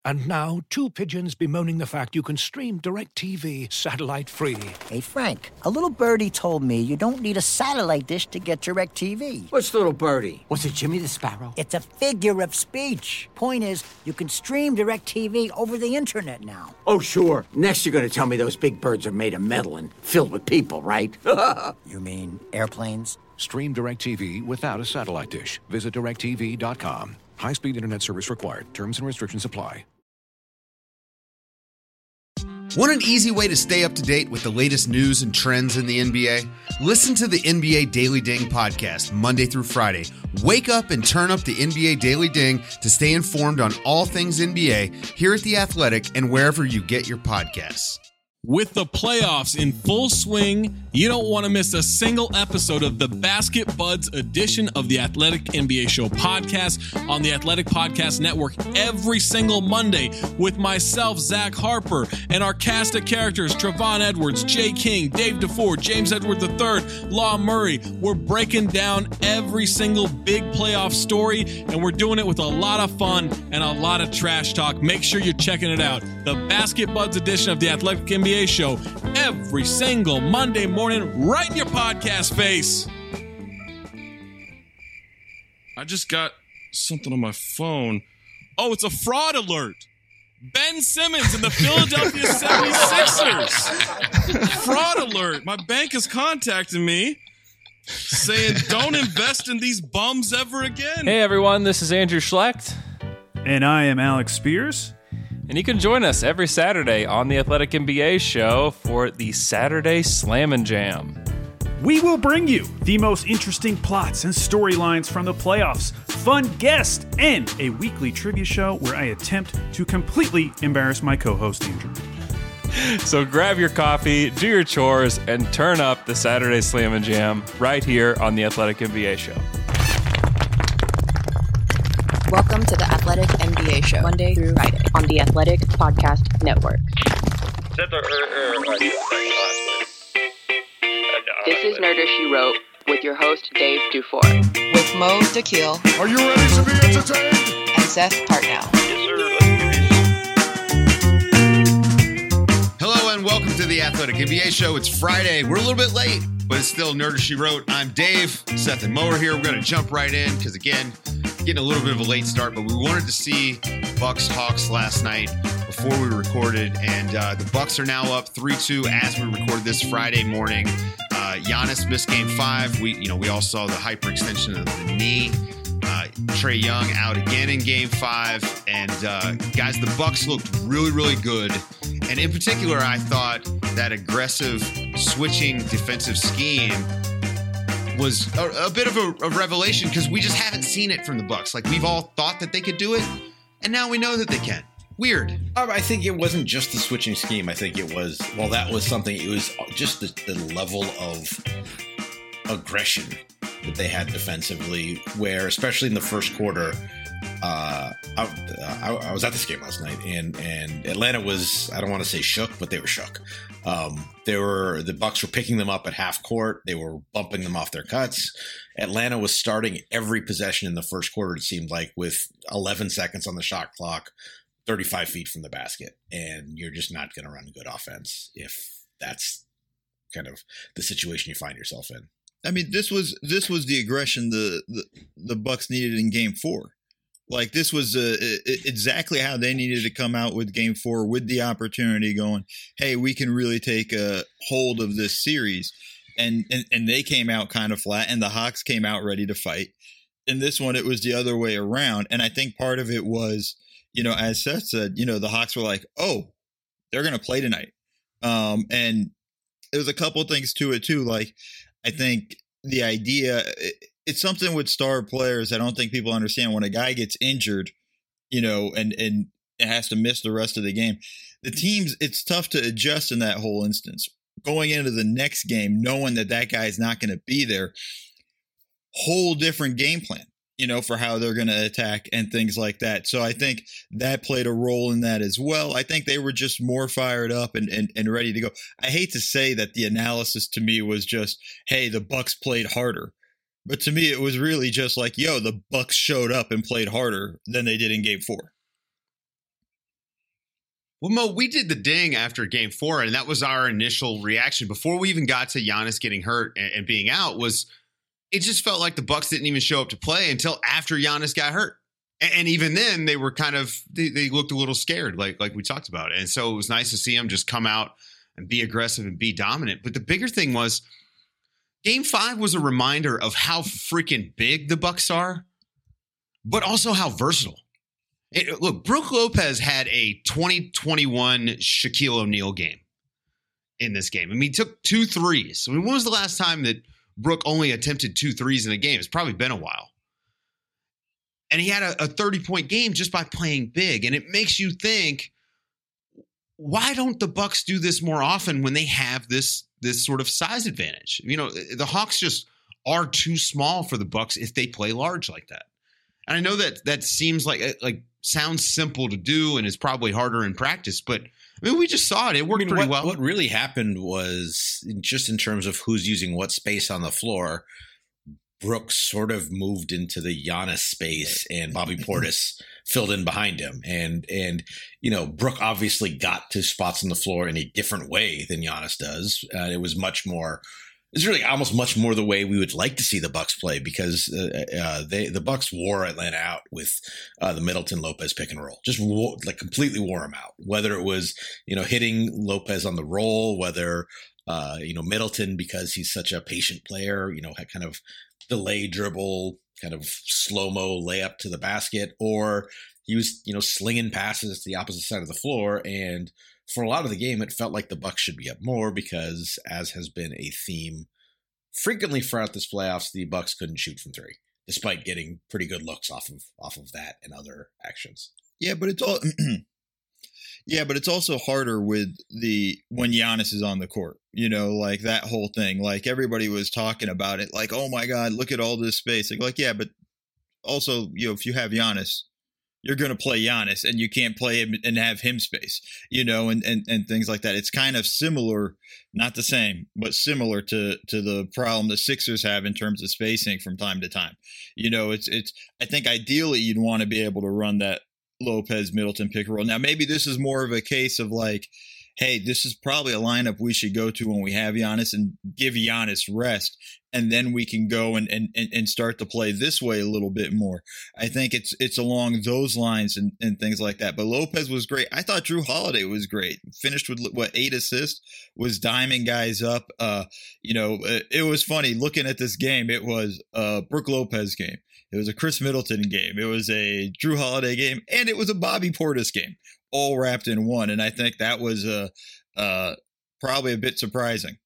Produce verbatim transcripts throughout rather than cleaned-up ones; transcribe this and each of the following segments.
And now, two pigeons bemoaning the fact you can stream DirecTV satellite-free. Hey, Frank, a little birdie told me you don't need a satellite dish to get DirecTV. What's little birdie? Was it Jimmy the Sparrow? It's a figure of speech. Point is, you can stream DirecTV over the internet now. Oh, sure. Next you're going to tell me those big birds are made of metal and filled with people, right? You mean airplanes? Stream DirecTV without a satellite dish. Visit direct T V dot com. High-speed internet service required. Terms and restrictions apply. Want an easy way to stay up to date with the latest news and trends in the N B A? Listen to the N B A Daily Ding podcast Monday through Friday. Wake up and turn up the N B A Daily Ding to stay informed on all things N B A here at The Athletic and wherever you get your podcasts. With the playoffs in full swing, you don't want to miss a single episode of the Basket Buds edition of the Athletic N B A Show podcast on the Athletic Podcast Network every single Monday with myself, Zach Harper, and our cast of characters, Trevon Edwards, Jay King, Dave DeFore, James Edward the third, Law Murray. We're breaking down every single big playoff story, and we're doing it with a lot of fun and a lot of trash talk. Make sure you're checking it out. The Basket Buds edition of the Athletic N B A Show every single Monday morning right in your podcast face. I just got something on my phone. Oh, it's a fraud alert. Ben Simmons and the Philadelphia seventy-sixers. Fraud alert. My bank is contacting me saying don't invest in these bums ever again. Hey everyone, this is Andrew Schlecht. And I am Alex Spears. And you can join us every Saturday on the Athletic N B A Show for the Saturday Slam and Jam. We will bring you the most interesting plots and storylines from the playoffs, fun guests, and a weekly trivia show where I attempt to completely embarrass my co-host, Andrew. So grab your coffee, do your chores, and turn up the Saturday Slam and Jam right here on the Athletic N B A Show. Welcome to the Athletic N B A Show, Monday through Friday on the Athletic Podcast Network. This is Nerder She Wrote with your host, Dave Dufour. With Mo Dakhil. Are you ready to be entertained? And Seth Partnow. Hello and welcome to the Athletic N B A Show. It's Friday. We're a little bit late, but it's still Nerder She Wrote. I'm Dave. Seth and Mo are here. We're going to jump right in because, again, getting a little bit of a late start, but we wanted to see Bucks Hawks last night before we recorded, and uh, the Bucks are now up three two as we record this Friday morning. Uh, Giannis missed game five. We, you know, we all saw the hyperextension of the knee. Uh, Trae Young out again in game five, and uh, guys, the Bucks looked really, really good. And in particular, I thought that aggressive switching defensive scheme was a, a bit of a, a revelation because we just haven't seen it from the Bucks. Like, we've all thought that they could do it, and now we know that they can. Weird. Um, I think it wasn't just the switching scheme. I think it was, well, that was something, it was just the, the level of aggression that they had defensively, where, especially in the first quarter, uh, I, I, I was at this game last night, and, and Atlanta was, I don't want to say shook, but they were shook. Um, they were, the Bucks were picking them up at half court. They were bumping them off their cuts. Atlanta was starting every possession in the first quarter, it seemed like, with eleven seconds on the shot clock, thirty-five feet from the basket. And you're just not going to run good offense if that's kind of the situation you find yourself in. I mean, this was this was the aggression the the, the Bucks needed in game four. Like, this was uh, exactly how they needed to come out with game four, with the opportunity going, hey, we can really take a hold of this series. And, and and they came out kind of flat, and the Hawks came out ready to fight. In this one, it was the other way around. And I think part of it was, you know, as Seth said, you know, the Hawks were like, oh, they're going to play tonight. Um, and there was a couple of things to it, too. Like, I think the idea it, it's something with star players. I don't think people understand when a guy gets injured, you know, and, and has to miss the rest of the game. The teams, it's tough to adjust in that whole instance. Going into the next game, knowing that that guy's not going to be there, whole different game plan, you know, for how they're going to attack and things like that. So I think that played a role in that as well. I think they were just more fired up and, and, and ready to go. I hate to say that the analysis to me was just, hey, the Bucks played harder. But to me, it was really just like, yo, the Bucks showed up and played harder than they did in game four. Well, Mo, we did the ding after game four, and that was our initial reaction before we even got to Giannis getting hurt and, and being out. Was it just felt like the Bucks didn't even show up to play until after Giannis got hurt. And, and even then they were kind of, they, they looked a little scared, like, like we talked about. And so it was nice to see them just come out and be aggressive and be dominant. But the bigger thing was game five was a reminder of how freaking big the Bucks are, but also how versatile. It, look, Brook Lopez had a twenty twenty-one Shaquille O'Neal game in this game. I mean, he took two threes. I mean, when was the last time that Brook only attempted two threes in a game? It's probably been a while. And he had a, a thirty-point game just by playing big. And it makes you think, why don't the Bucks do this more often when they have this, this sort of size advantage? You know, the Hawks just are too small for the Bucks if they play large like that. And I know that that seems like like sounds simple to do and is probably harder in practice, but I mean, we just saw it. It worked I mean, pretty what, well. What really happened was just in terms of who's using what space on the floor, Brooks sort of moved into the Giannis space and Bobby Portis filled in behind him. And, and, you know, Brook obviously got to spots on the floor in a different way than Giannis does. Uh, it was much more, it's really almost much more the way we would like to see the Bucks play, because uh, uh, they the Bucks wore Atlanta out with uh, the Middleton Lopez pick and roll, just wore, like completely wore them out. Whether it was, you know, hitting Lopez on the roll, whether uh, you know, Middleton, because he's such a patient player, you know, had kind of delay dribble, kind of slow mo layup to the basket, or he was, you know, slinging passes to the opposite side of the floor. And for a lot of the game, it felt like the Bucks should be up more because, as has been a theme frequently throughout this playoffs, the Bucks couldn't shoot from three, despite getting pretty good looks off of off of that and other actions. Yeah, but it's all yeah, but it's also harder with the when Giannis is on the court. You know, like that whole thing. Like everybody was talking about it, like, oh my God, look at all this space. Like, like yeah, but also, you know, if you have Giannis, you're going to play Giannis and you can't play him and have him space, you know, and, and, and things like that. It's kind of similar, not the same, but similar to, to the problem the Sixers have in terms of spacing from time to time. You know, it's, it's, I think ideally you'd want to be able to run that Lopez Middleton pick and roll. Now, maybe this is more of a case of like, hey, this is probably a lineup we should go to when we have Giannis and give Giannis rest. And then we can go and, and, and start to play this way a little bit more. I think it's it's along those lines and, and things like that. But Lopez was great. I thought Drew Holiday was great. Finished with, what, eight assists, was diming guys up. Uh, you know, it, it was funny looking at this game. It was a Brook Lopez game. It was a Chris Middleton game. It was a Drew Holiday game. And it was a Bobby Portis game, all wrapped in one. And I think that was uh, uh, probably a bit surprising.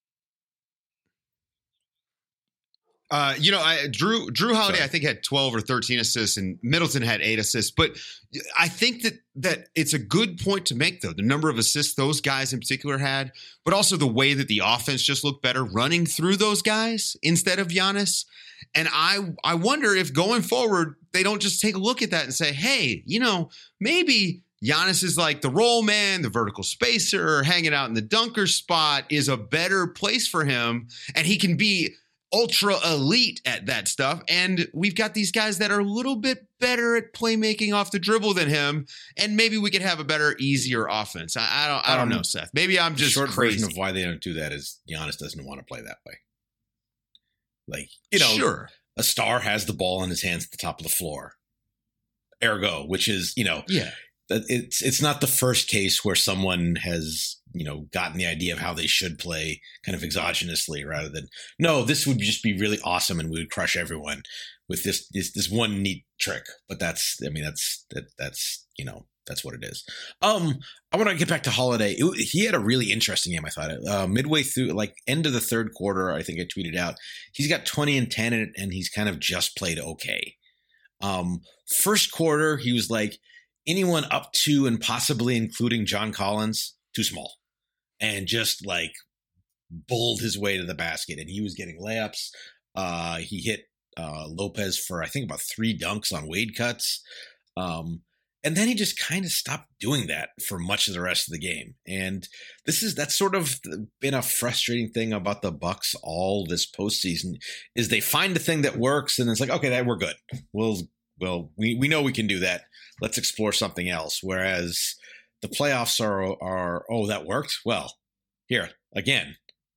Uh, you know, I, Drew Drew Holiday, Sorry. I think, had twelve or thirteen assists, and Middleton had eight assists. But I think that that it's a good point to make, though, the number of assists those guys in particular had, but also the way that the offense just looked better running through those guys instead of Giannis. And I I wonder if going forward, they don't just take a look at that and say, hey, you know, maybe Giannis is like the roll man, the vertical spacer, hanging out in the dunker spot is a better place for him, and he can be ultra elite at that stuff. And we've got these guys that are a little bit better at playmaking off the dribble than him. And maybe we could have a better, easier offense. I, I don't, I don't um, know, Seth. Maybe I'm just the short crazy. version of why they don't do that is Giannis doesn't want to play that way. Like, you know, sure, a star has the ball in his hands at the top of the floor. Ergo, which is, you know, yeah, it's, it's not the first case where someone has, you know, gotten the idea of how they should play kind of exogenously rather than, no, this would just be really awesome and we would crush everyone with this, this, this one neat trick. But that's, I mean, that's, that, that's, you know, that's what it is. Um, I want to get back to Holiday. It, he had a really interesting game, I thought. Uh, midway through, like end of the third quarter, I think I tweeted out, he's got twenty and ten and, and he's kind of just played okay. Um, first quarter, he was like, anyone up to and possibly including John Collins, too small. And just like bowled his way to the basket. And he was getting layups. Uh, he hit uh, Lopez for, I think, about three dunks on Wade cuts. Um, and then he just kind of stopped doing that for much of the rest of the game. And this is, that's sort of been a frustrating thing about the Bucks all this postseason, is they find the thing that works and it's like, okay, that we're good. We'll, well, we, we know we can do that. Let's explore something else. Whereas the playoffs are are oh, that worked. Well, here again,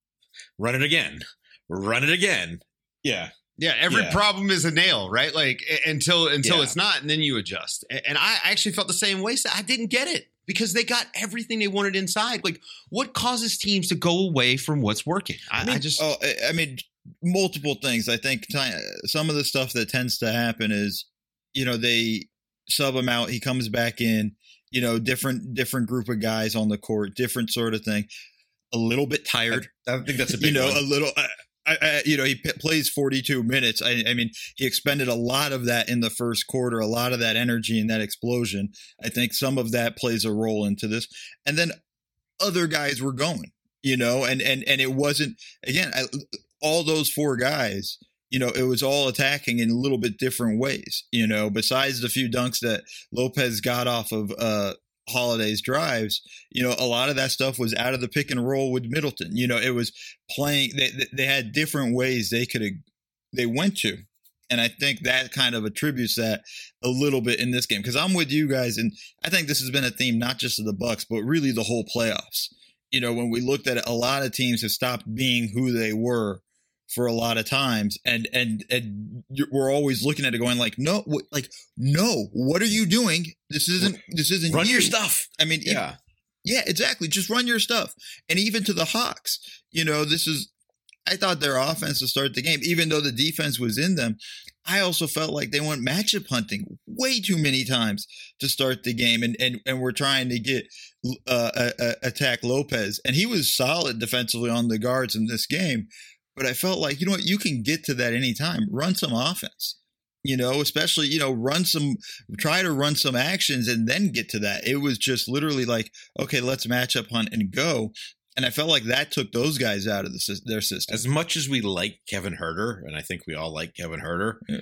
run it again, run it again. Yeah. Yeah, every Yeah. problem is a nail, right? Like a- until until Yeah. it's not, and then you adjust. A- And I actually felt the same way. So I didn't get it because they got everything they wanted inside. Like, what causes teams to go away from what's working? I, I, mean, just oh, I- I mean, multiple things. I think ti- some of the stuff that tends to happen is, you know, they sub him out, he comes back in, you know, different different group of guys on the court, different sort of thing. A little bit tired. I, I think that's a big you know, one. a little. I, I, I, you know, he p- plays forty-two minutes. I, I mean, he expended a lot of that in the first quarter, a lot of that energy and that explosion. I think some of that plays a role into this. And then other guys were going, you know, and and and it wasn't again I, all those four guys. You know, it was all attacking in a little bit different ways. You know, besides the few dunks that Lopez got off of uh, Holiday's drives, you know, a lot of that stuff was out of the pick and roll with Middleton. You know, it was playing. They they had different ways they could have they went to, and I think that kind of attributes that a little bit in this game because I'm with you guys, and I think this has been a theme not just of the Bucks but really the whole playoffs. You know, when we looked at it, a lot of teams have stopped being who they were for a lot of times, and and and we're always looking at it going like, no, what, like no, what are you doing? This isn't this isn't Run you. your stuff. I mean, Yeah. yeah, yeah, exactly. Just run your stuff. And even to the Hawks, you know, this is. I thought their offense to start the game, even though the defense was in them, I also felt like they went matchup hunting way too many times to start the game, and and and we're trying to get uh, uh, uh, attack Lopez, and he was solid defensively on the guards in this game. But I felt like, you know what, you can get to that anytime. Run some offense, you know, especially, you know, run some, try to run some actions and then get to that. It was just literally like, okay, let's match up hunt and go. And I felt like that took those guys out of the, sys- their system. As much as we like Kevin Huerter, and I think we all like Kevin Huerter, Yeah.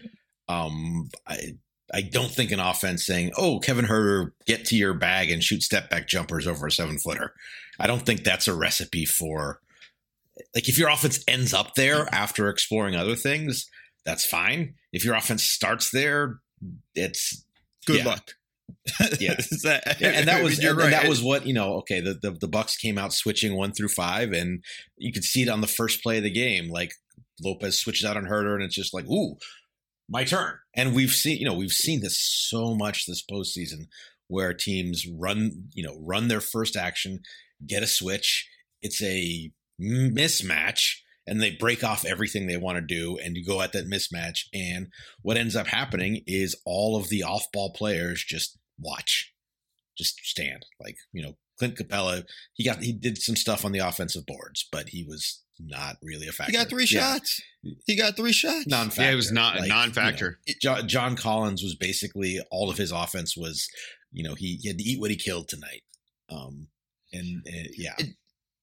um, I I don't think an offense saying, oh, Kevin Huerter, get to your bag and shoot step back jumpers over a seven footer. I don't think that's a recipe for, like, if your offense ends up there after exploring other things, that's fine. If your offense starts there, it's Good yeah. luck. Yeah. Is that, Yeah, and that was you're and, right. and that was what, you know, okay, the, the the Bucks came out switching one through five, and you could see it on the first play of the game. Like, Lopez switches out on Huerter, and it's just like, ooh, my turn. And we've seen, you know, we've seen this so much this postseason where teams run, you know, run their first action, get a switch. It's a mismatch, and they break off everything they want to do, and you go at that mismatch. And what ends up happening is all of the off-ball players just watch, just stand. Like, you know, Clint Capella, he got he did some stuff on the offensive boards, but he was not really a factor. He got three Yeah. shots. He got three shots. Non-factor. Yeah, it was not a Like, non-factor. you know, John, John Collins was basically all of his offense was, you know, he, he had to eat what he killed tonight. Um, and, and yeah. It-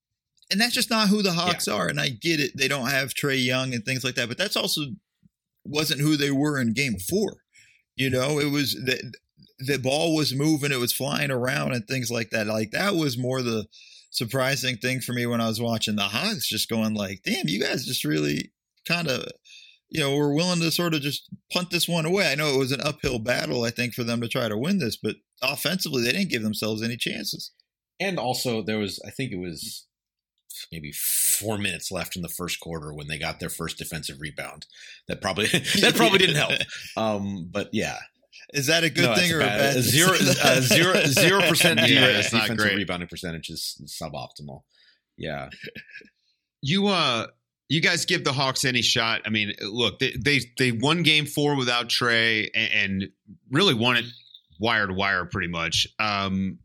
And that's just not who the Hawks Yeah. are. And I get it. They don't have Trae Young and things like that, but that's also wasn't who they were in game four. You know, it was the, the ball was moving, it was flying around and things like that. Like, that was more the surprising thing for me when I was watching the Hawks, just going like, damn, you guys just really kind of, you know, were willing to sort of just punt this one away. I know it was an uphill battle, I think, for them to try to win this, but offensively, they didn't give themselves any chances. And also there was, I think it was maybe four minutes left in the first quarter when they got their first defensive rebound. That probably, that probably didn't help. Um, but yeah. Is that a good No, thing that's or a bad. bad thing? Zero, uh, zero, zero percent Yeah, de- it's not defensive great. rebounding percentage is suboptimal. Yeah. You uh you guys give the Hawks any shot? I mean, look, they they, they won game four without Trae and, and really won it wire to wire pretty much. Um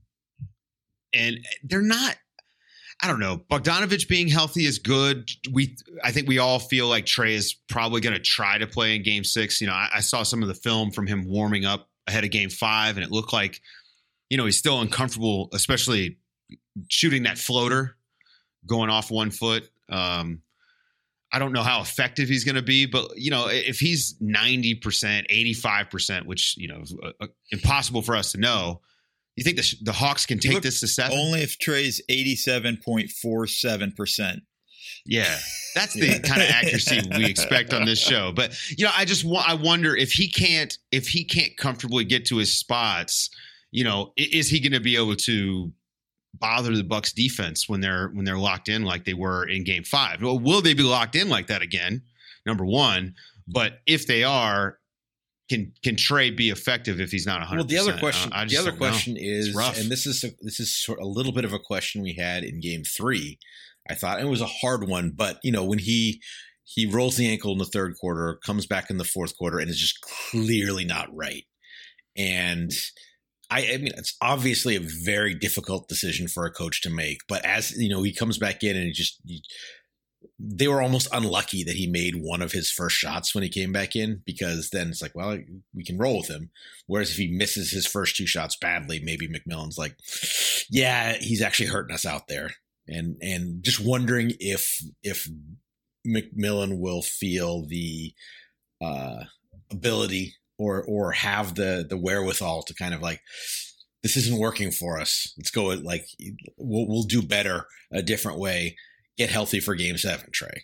and they're not, I don't know, Bogdanovich being healthy is good. We I think we all feel like Trae is probably going to try to play in game six. You know, I, I saw some of the film from him warming up ahead of game five, and it looked like, you know, he's still uncomfortable, especially shooting that floater going off one foot. Um, I don't know how effective he's going to be, but, you know, if he's ninety percent, eighty-five percent, which, you know, uh, impossible for us to know, you think the, the Hawks can take Look, this to seven? Only if Trey's eighty-seven point four seven percent. Yeah, that's the kind of accuracy we expect on this show. But, you know, I just wa- I wonder if he can't if he can't comfortably get to his spots, you know, is he going to be able to bother the Bucks defense when they're when they're locked in like they were in game five? Well, will they be locked in like that again? Number one. But if they are, can can Trae be effective if he's not one hundred percent? Well, the other question, uh, the other question know. is, and this is a, this is sort of a little bit of a question we had in game three. I thought and it was a hard one, but you know when he he rolls the ankle in the third quarter, comes back in the fourth quarter, and is just clearly not right. And I, I mean, it's obviously a very difficult decision for a coach to make. But as you know, he comes back in and he just he, they were almost unlucky that he made one of his first shots when he came back in, because then it's like, well, we can roll with him. Whereas if he misses his first two shots badly, maybe McMillan's like, yeah, he's actually hurting us out there. And and just wondering if if McMillan will feel the uh, ability or or have the the wherewithal to kind of like, this isn't working for us. Let's go like we'll we'll do better a different way. Get healthy for game seven, Trae.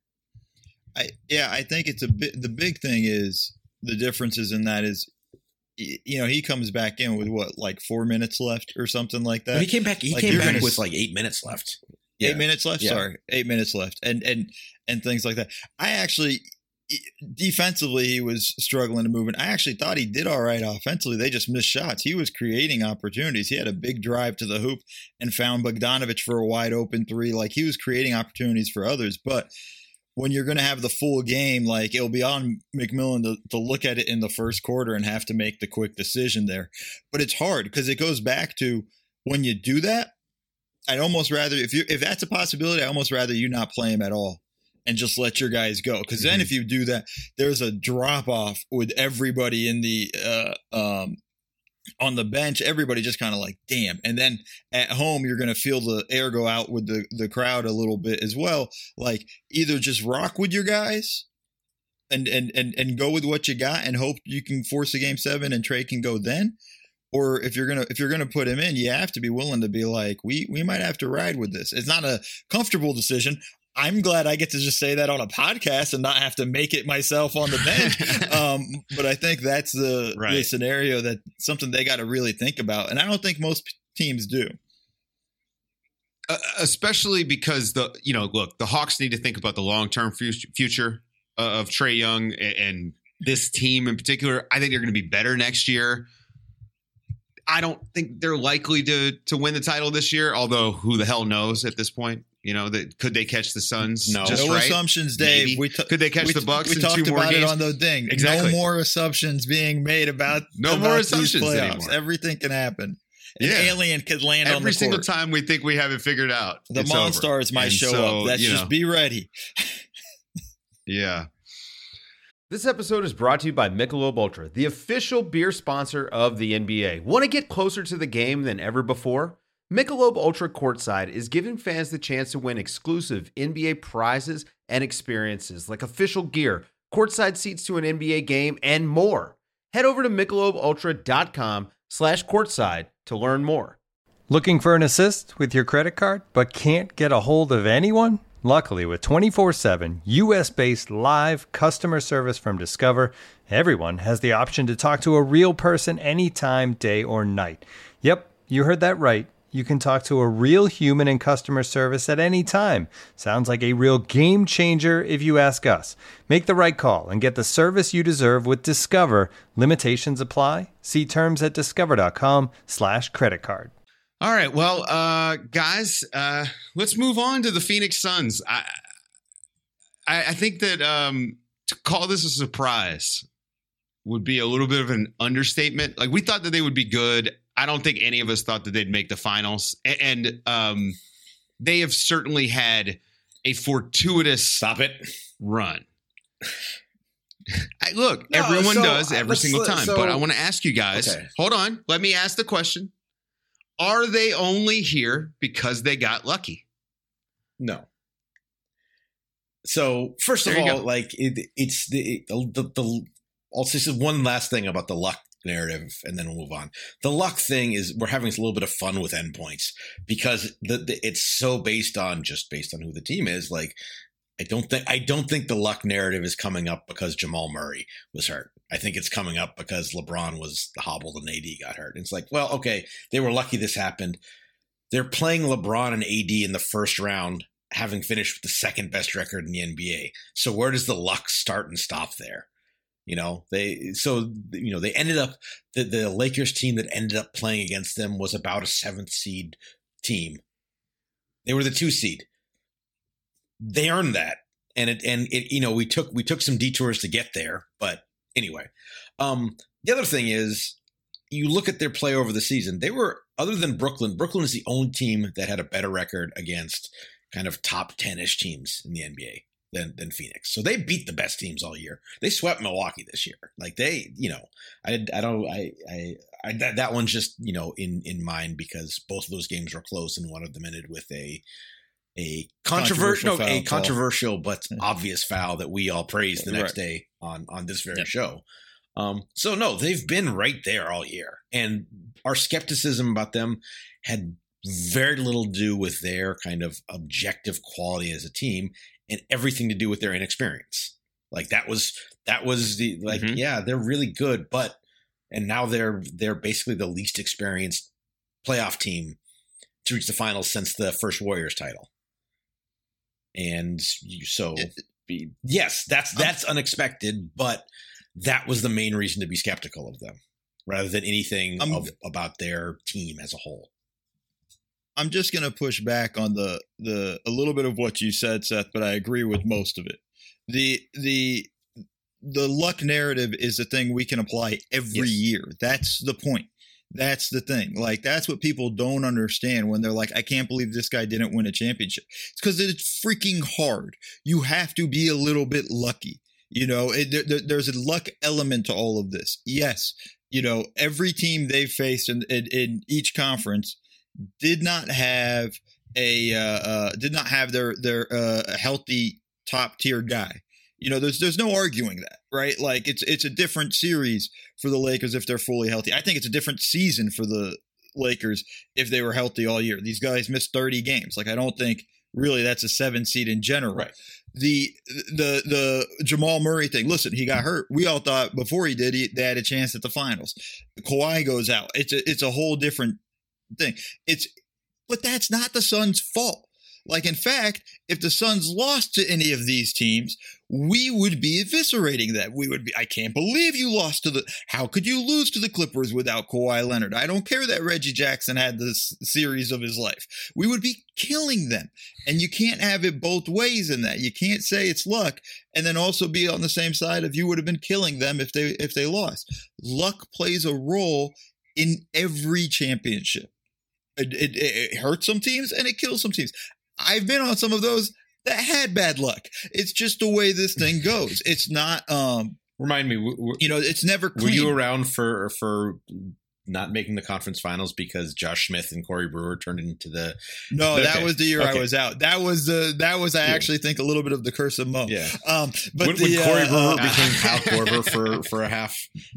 I yeah, I think it's a bit. The big thing is the differences in that is, you know, he comes back in with what, like four minutes left or something like that. But he came back. He like came back gonna, with like eight minutes left. Eight Yeah. minutes left. Yeah. Sorry, eight minutes left, and and and things like that. I actually. Defensively, he was struggling to move, and I actually thought he did all right offensively. They just missed shots. He was creating opportunities. He had a big drive to the hoop and found Bogdanovich for a wide open three. Like, he was creating opportunities for others. But when you're going to have the full game, like, it'll be on McMillan to, to look at it in the first quarter and have to make the quick decision there. But it's hard because it goes back to when you do that, I'd almost rather, if you if that's a possibility, I'd almost rather you not play him at all and just let your guys go. Because then mm-hmm. if you do that, there's a drop-off with everybody in the uh, um, on the bench. Everybody just kind of like, damn. And then at home, you're going to feel the air go out with the, the crowd a little bit as well. Like, either just rock with your guys and, and, and, and go with what you got and hope you can force a game seven and Trae can go then. Or if you're gonna if you're gonna put him in, you have to be willing to be like, we we might have to ride with this. It's not a comfortable decision. I'm glad I get to just say that on a podcast and not have to make it myself on the bench. um, but I think that's the, right. the scenario, that something they got to really think about. And I don't think most teams do. Uh, especially because the, you know, look, the Hawks need to think about the long-term future of Trae Young and this team in particular. I think they're going to be better next year. I don't think they're likely to to win the title this year, although who the hell knows at this point? You know, that could they catch the Suns? No, just no right? assumptions, Dave. We t- could they catch we, the Bucks? We in talked two about more games? it on the thing. Exactly. No more assumptions being made about no about more these assumptions playoffs. anymore. Everything can happen. An yeah. alien could land Every on the single court. time we think we have it figured out. The it's Monstars over. might and show so, up. Let's just know. be ready. yeah. This episode is brought to you by Michelob Ultra, the official beer sponsor of the N B A. Want to get closer to the game than ever before? Michelob Ultra Courtside is giving fans the chance to win exclusive N B A prizes and experiences like official gear, courtside seats to an N B A game, and more. Head over to michelobultra.com slash courtside to learn more. Looking for an assist with your credit card but can't get a hold of anyone? Luckily, with twenty-four seven U S-based live customer service from Discover, everyone has the option to talk to a real person anytime, day or night. Yep, you heard that right. You can talk to a real human in customer service at any time. Sounds like a real game changer if you ask us. Make the right call and get the service you deserve with Discover. Limitations apply. See terms at discover.com slash credit card. All right. Well, uh, guys, uh, let's move on to the Phoenix Suns. I, I, I think that um, to call this a surprise would be a little bit of an understatement. Like, we thought that they would be good. I don't think any of us thought that they'd make the finals. And um, they have certainly had a fortuitous stop it run. I, look, no, everyone so, does every single time. So, but I want to ask you guys, okay. hold on. Let me ask the question. Are they only here because they got lucky? No. So first of all, like it, it's the, the, the, I'll say one last thing about the luck narrative and then we'll move on. The luck thing is we're having a little bit of fun with endpoints because the, the, it's so based on just based on who the team is. Like, I don't think, I don't think the luck narrative is coming up because Jamal Murray was hurt. I think it's coming up because LeBron was hobbled and A D got hurt. It's like, well, okay, they were lucky this happened. They're playing LeBron and A D in the first round, having finished with the second best record in the N B A. So where does the luck start and stop there? You know, they so you know they ended up the, the Lakers team that ended up playing against them was about a seventh seed team. They were the two seed. They earned that, and it and it you know we took we took some detours to get there, but anyway. Um, the other thing is, you look at their play over the season. They were, other than Brooklyn, Brooklyn is the only team that had a better record against kind of top ten-ish teams in the N B A than than Phoenix. So they beat the best teams all year. They swept Milwaukee this year. Like they, you know, I I don't I I, I that, that one's just, you know, in in mind because both of those games were close and one of them ended with a a controversial, no, a controversial but yeah. obvious foul that we all praised the next right. day on on this very yeah. show. Um, so no, they've been right there all year, and our skepticism about them had very little to do with their kind of objective quality as a team, and everything to do with their inexperience. Like that was that was the like mm-hmm. yeah, they're really good, but and now they're they're basically the least experienced playoff team to reach the finals since the first Warriors title. And you, so be, yes, that's that's unexpected, but that was the main reason to be skeptical of them, rather than anything of, about their team as a whole. I'm just going to push back on the the a little bit of what you said, Seth, but I agree with most of it. The the the luck narrative is a thing we can apply every yes. year. That's the point. That's the thing. Like, that's what people don't understand when they're like, I can't believe this guy didn't win a championship. It's because it's freaking hard. You have to be a little bit lucky. You know, it, there, there's a luck element to all of this. Yes, you know, every team they've faced in, in, in each conference did not have a uh, uh, did not have their their uh, healthy top tier guy. You know, there's there's no arguing that, right? Like it's it's a different series for the Lakers if they're fully healthy. I think it's a different season for the Lakers if they were healthy all year. These guys missed thirty games. Like I don't think really that's a seven seed in general. Right. The the the Jamal Murray thing. Listen, he got hurt. We all thought before he did, he, they had a chance at the finals. Kawhi goes out. It's a it's a whole different thing. It's but that's not the Suns' fault. Like, in fact, if the Suns lost to any of these teams, we would be eviscerating that. We would be, I can't believe you lost to the, how could you lose to the Clippers without Kawhi Leonard? I don't care that Reggie Jackson had this series of his life. We would be killing them. And you can't have it both ways in that. You can't say it's luck and then also be on the same side of you would have been killing them if they, if they lost. Luck plays a role in every championship. It, it, it hurts some teams and it kills some teams. I've been on some of those that had bad luck. It's just the way this thing goes. It's not. Um, Remind me, w- w- you know, it's never clean. Were you around for for not making the conference finals because Josh Smith and Corey Brewer turned into the? No, okay. that was the year okay. I was out. That was the that was I actually think a little bit of the curse of Mo. Yeah. Um, but when, the, when Corey uh, Brewer uh, became Kyle Korver for for a half.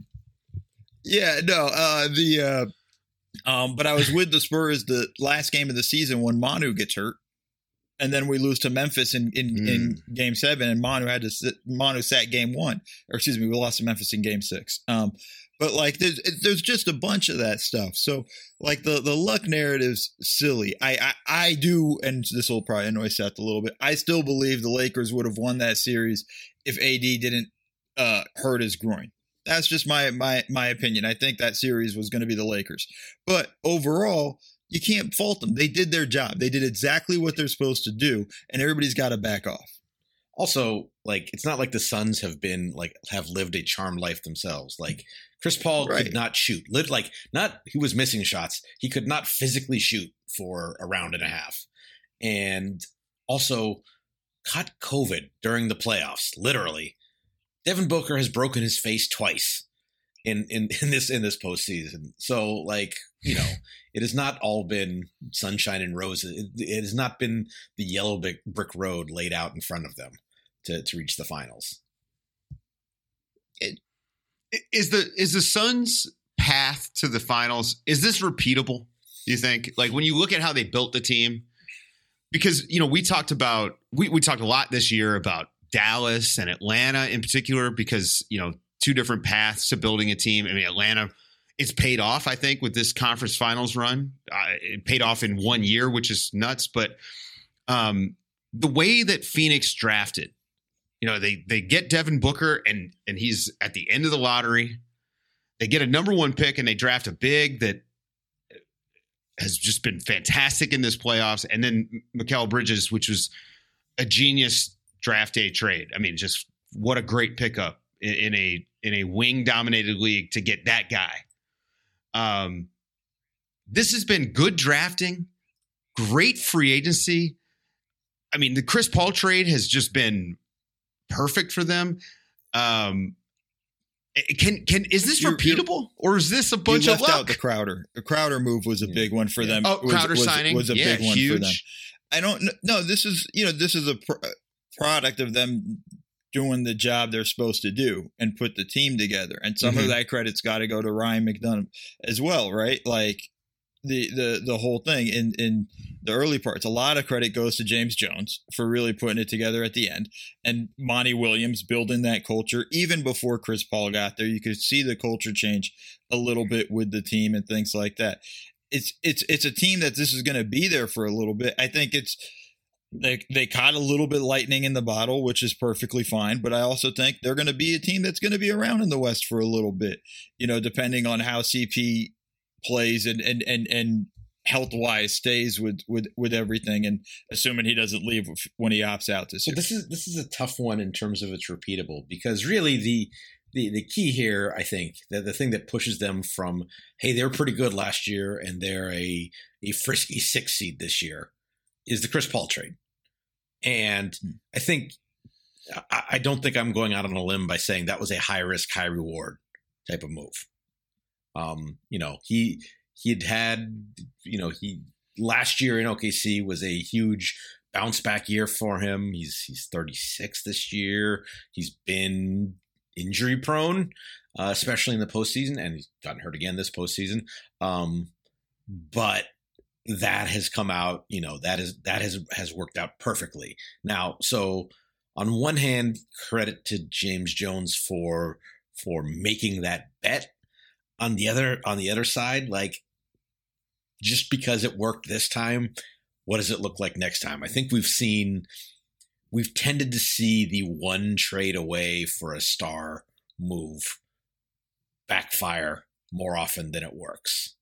Yeah. No. Uh, the. Uh, um, but I was with the Spurs the last game of the season when Manu gets hurt. And then we lose to Memphis in, in, mm. in game seven, and Manu had to sit, Manu sat game one, or excuse me, we lost to Memphis in game six. Um, but like, there's there's just a bunch of that stuff. So like the the luck narrative's silly. I I, I do, and this will probably annoy Seth a little bit. I still believe the Lakers would have won that series if A D didn't uh, hurt his groin. That's just my my my opinion. I think that series was going to be the Lakers, but overall, you can't fault them. They did their job. They did exactly what they're supposed to do, and everybody's got to back off. Also, like, it's not like the Suns have been like have lived a charmed life themselves. Like Chris Paul right. could not shoot. Lived like not he was missing shots. He could not physically shoot for a round and a half, and also caught COVID during the playoffs. Literally, Devin Booker has broken his face twice in in, in this in this postseason. So, like, you know. It has not all been sunshine and roses. It, it has not been the yellow brick road laid out in front of them to, to reach the finals. It, is the is the Suns' path to the finals, is this repeatable, do you think? Like when you look at how they built the team, because, you know, we talked about, we, we talked a lot this year about Dallas and Atlanta in particular, because, you know, two different paths to building a team. I mean, Atlanta, it's paid off, I think, with this conference finals run. Uh, it paid off in one year, which is nuts. But um, the way that Phoenix drafted, you know, they they get Devin Booker and and he's at the end of the lottery. They get a number one pick and they draft a big that has just been fantastic in this playoffs. And then Mikal Bridges, which was a genius draft day trade. I mean, just what a great pickup in, in a in a wing dominated league to get that guy. Um, this has been good drafting, great free agency. I mean, the Chris Paul trade has just been perfect for them. Um, can can is this You're, repeatable, or is this a bunch you of left luck? out the Crowder. The Crowder move was a big one for them. Oh, was, Crowder was, signing was a yeah, big one huge. for them. I don't know. This is you know this is a pro- product of them doing the job they're supposed to do and put the team together. And some Mm-hmm. of that credit's got to go to Ryan McDonough as well, right? Like the the the whole thing in in the early parts. A lot of credit goes to James Jones for really putting it together at the end, and Monty Williams building that culture even before Chris Paul got there. You could see the culture change a little bit with the team and things like that. It's it's it's a team that this is going to be there for a little bit. I think it's They they caught a little bit lightning in the bottle, which is perfectly fine. But I also think they're going to be a team that's going to be around in the West for a little bit, you know, depending on how C P plays and and and, and health wise stays with, with with everything, and assuming he doesn't leave when he opts out this year. But this is this is a tough one in terms of it's repeatable, because really the the the key here, I think, the, the thing that pushes them from, hey, they were pretty good last year and they're a a frisky six seed this year, is the Chris Paul trade. And I think I, I don't think I'm going out on a limb by saying that was a high risk, high reward type of move. Um, you know, he he had had, you know, he last year in O K C was a huge bounce back year for him. He's he's thirty-six this year. He's been injury prone, uh, especially in the postseason, and he's gotten hurt again this postseason. Um, but that has come out, you know, that is that has has worked out perfectly. Now, so on one hand, credit to James Jones for for making that bet. On the other on the other side, like, just because it worked this time, what does it look like next time? I think we've seen we've tended to see the one trade away for a star move backfire more often than it works.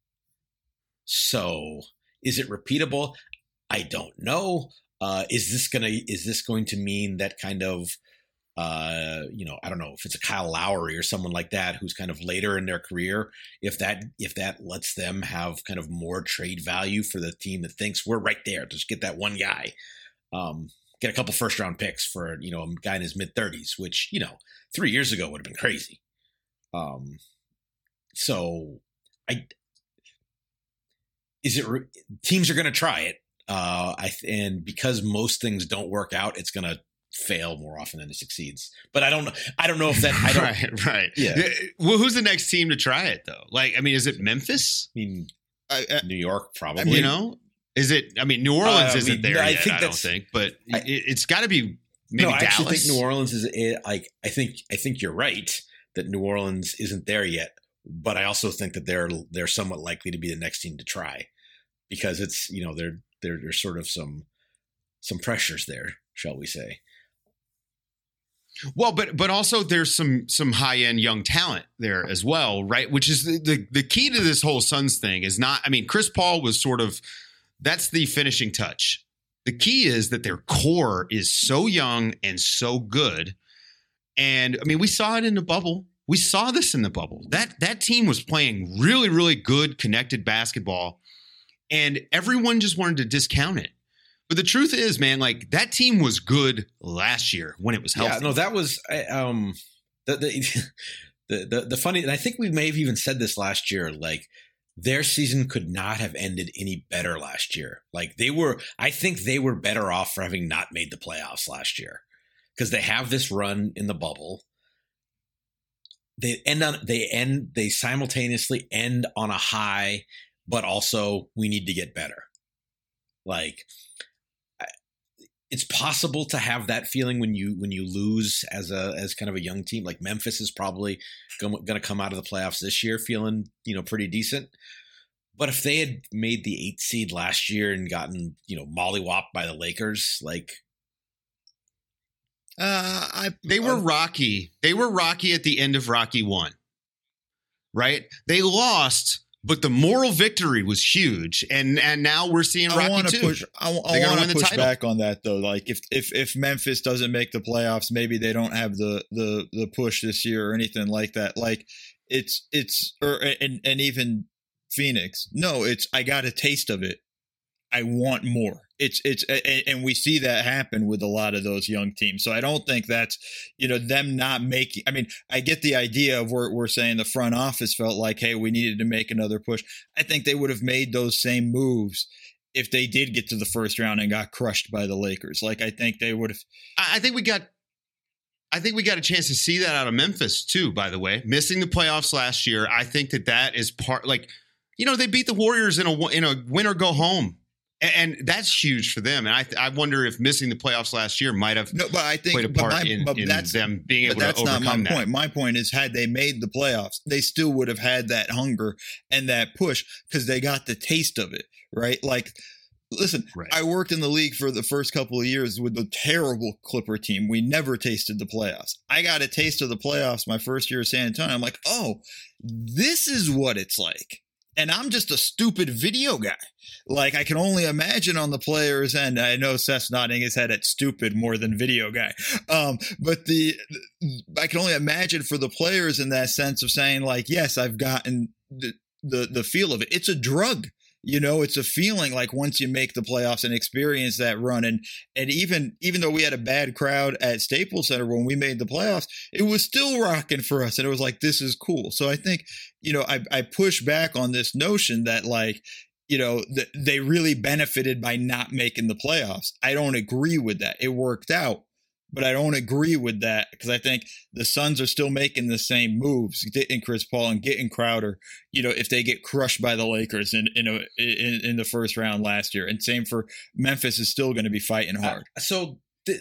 So, is it repeatable? I don't know. Uh, is this gonna is this going to mean that kind of uh, you know, I don't know if it's a Kyle Lowry or someone like that who's kind of later in their career, if that if that lets them have kind of more trade value for the team that thinks we're right there, just get that one guy, um, get a couple first round picks for, you know, a guy in his mid thirties, which, you know, three years ago would have been crazy. Um, so I. Is it re- teams are going to try it, uh, I and because most things don't work out, it's going to fail more often than it succeeds. But I don't, I don't know if that. I don't, right, right. Yeah. Well, who's the next team to try it though? Like, I mean, is it Memphis? I mean, I, I, New York probably. I mean, you know, is it? I mean, New Orleans Uh, isn't I mean, there I yet. think I don't that's- think, but I- it, it's got to be maybe no, I actually Dallas. think New Orleans is it, like. I think I think you're right that New Orleans isn't there yet, but I also think that they're they're somewhat likely to be the next team to try, because it's, you know, there there there's sort of some some pressures there, shall we say? Well, but but also there's some some high end young talent there as well, right? Which is the, the the key to this whole Suns thing is not. I mean, Chris Paul was sort of that's the finishing touch. The key is that their core is so young and so good, and I mean, we saw it in the bubble. We saw this in the bubble. That that team was playing really really good connected basketball, and everyone just wanted to discount it. But the truth is, man, like that team was good last year when it was healthy. Yeah, no, that was I- um the the, the the the funny, and I think we may have even said this last year. Like, their season could not have ended any better last year. Like, they were, I think they were better off for having not made the playoffs last year, because they have this run in the bubble. They end on they end they simultaneously end on a high, but also we need to get better. Like, it's possible to have that feeling when you when you lose as a as kind of a young team. Like Memphis is probably going to come out of the playoffs this year feeling, you know, pretty decent. But if they had made the eighth seed last year and gotten, you know, mollywopped by the Lakers, like uh, I they were rocky. They were rocky at the end of Rocky One, right? They lost, but the moral victory was huge, and and now we're seeing Rocky I want to two. push. I, I want to push back on that though. Like if if if Memphis doesn't make the playoffs, maybe they don't have the the the push this year or anything like that. Like it's it's or and and even Phoenix. No, it's I got a taste of it. I want more. It's it's and we see that happen with a lot of those young teams. So I don't think that's, you know, them not making. I mean, I get the idea of where we're saying the front office felt like, hey, we needed to make another push. I think they would have made those same moves if they did get to the first round and got crushed by the Lakers. Like I think they would have. I think we got. I think we got a chance to see that out of Memphis too. By the way, missing the playoffs last year, I think that that is part. Like, you know, they beat the Warriors in a in a win or go home. And that's huge for them. And I I wonder if missing the playoffs last year might have no, but I think, played a part my, in, in them being able that's to overcome not my that. point. My point is, had they made the playoffs, they still would have had that hunger and that push because they got the taste of it, right? Like, listen, right. I worked in the league for the first couple of years with a terrible Clipper team. We never tasted the playoffs. I got a taste of the playoffs my first year at San Antonio. I'm like, oh, this is what it's like. And I'm just a stupid video guy. Like, I can only imagine on the players' end. I know Seth's nodding his head at stupid more than video guy. Um, but the I can only imagine for the players in that sense of saying, like, yes, I've gotten the, the, the feel of it. It's a drug. You know, it's a feeling like once you make the playoffs and experience that run. And and even even though we had a bad crowd at Staples Center when we made the playoffs, it was still rocking for us. And it was like, this is cool. So I think, you know, I, I push back on this notion that, like, you know, th- they really benefited by not making the playoffs. I don't agree with that. It worked out. But I don't agree with that because I think the Suns are still making the same moves, getting Chris Paul and getting Crowder. You know, if they get crushed by the Lakers in in, a, in, in the first round last year, and same for Memphis is still going to be fighting hard. Uh, so th-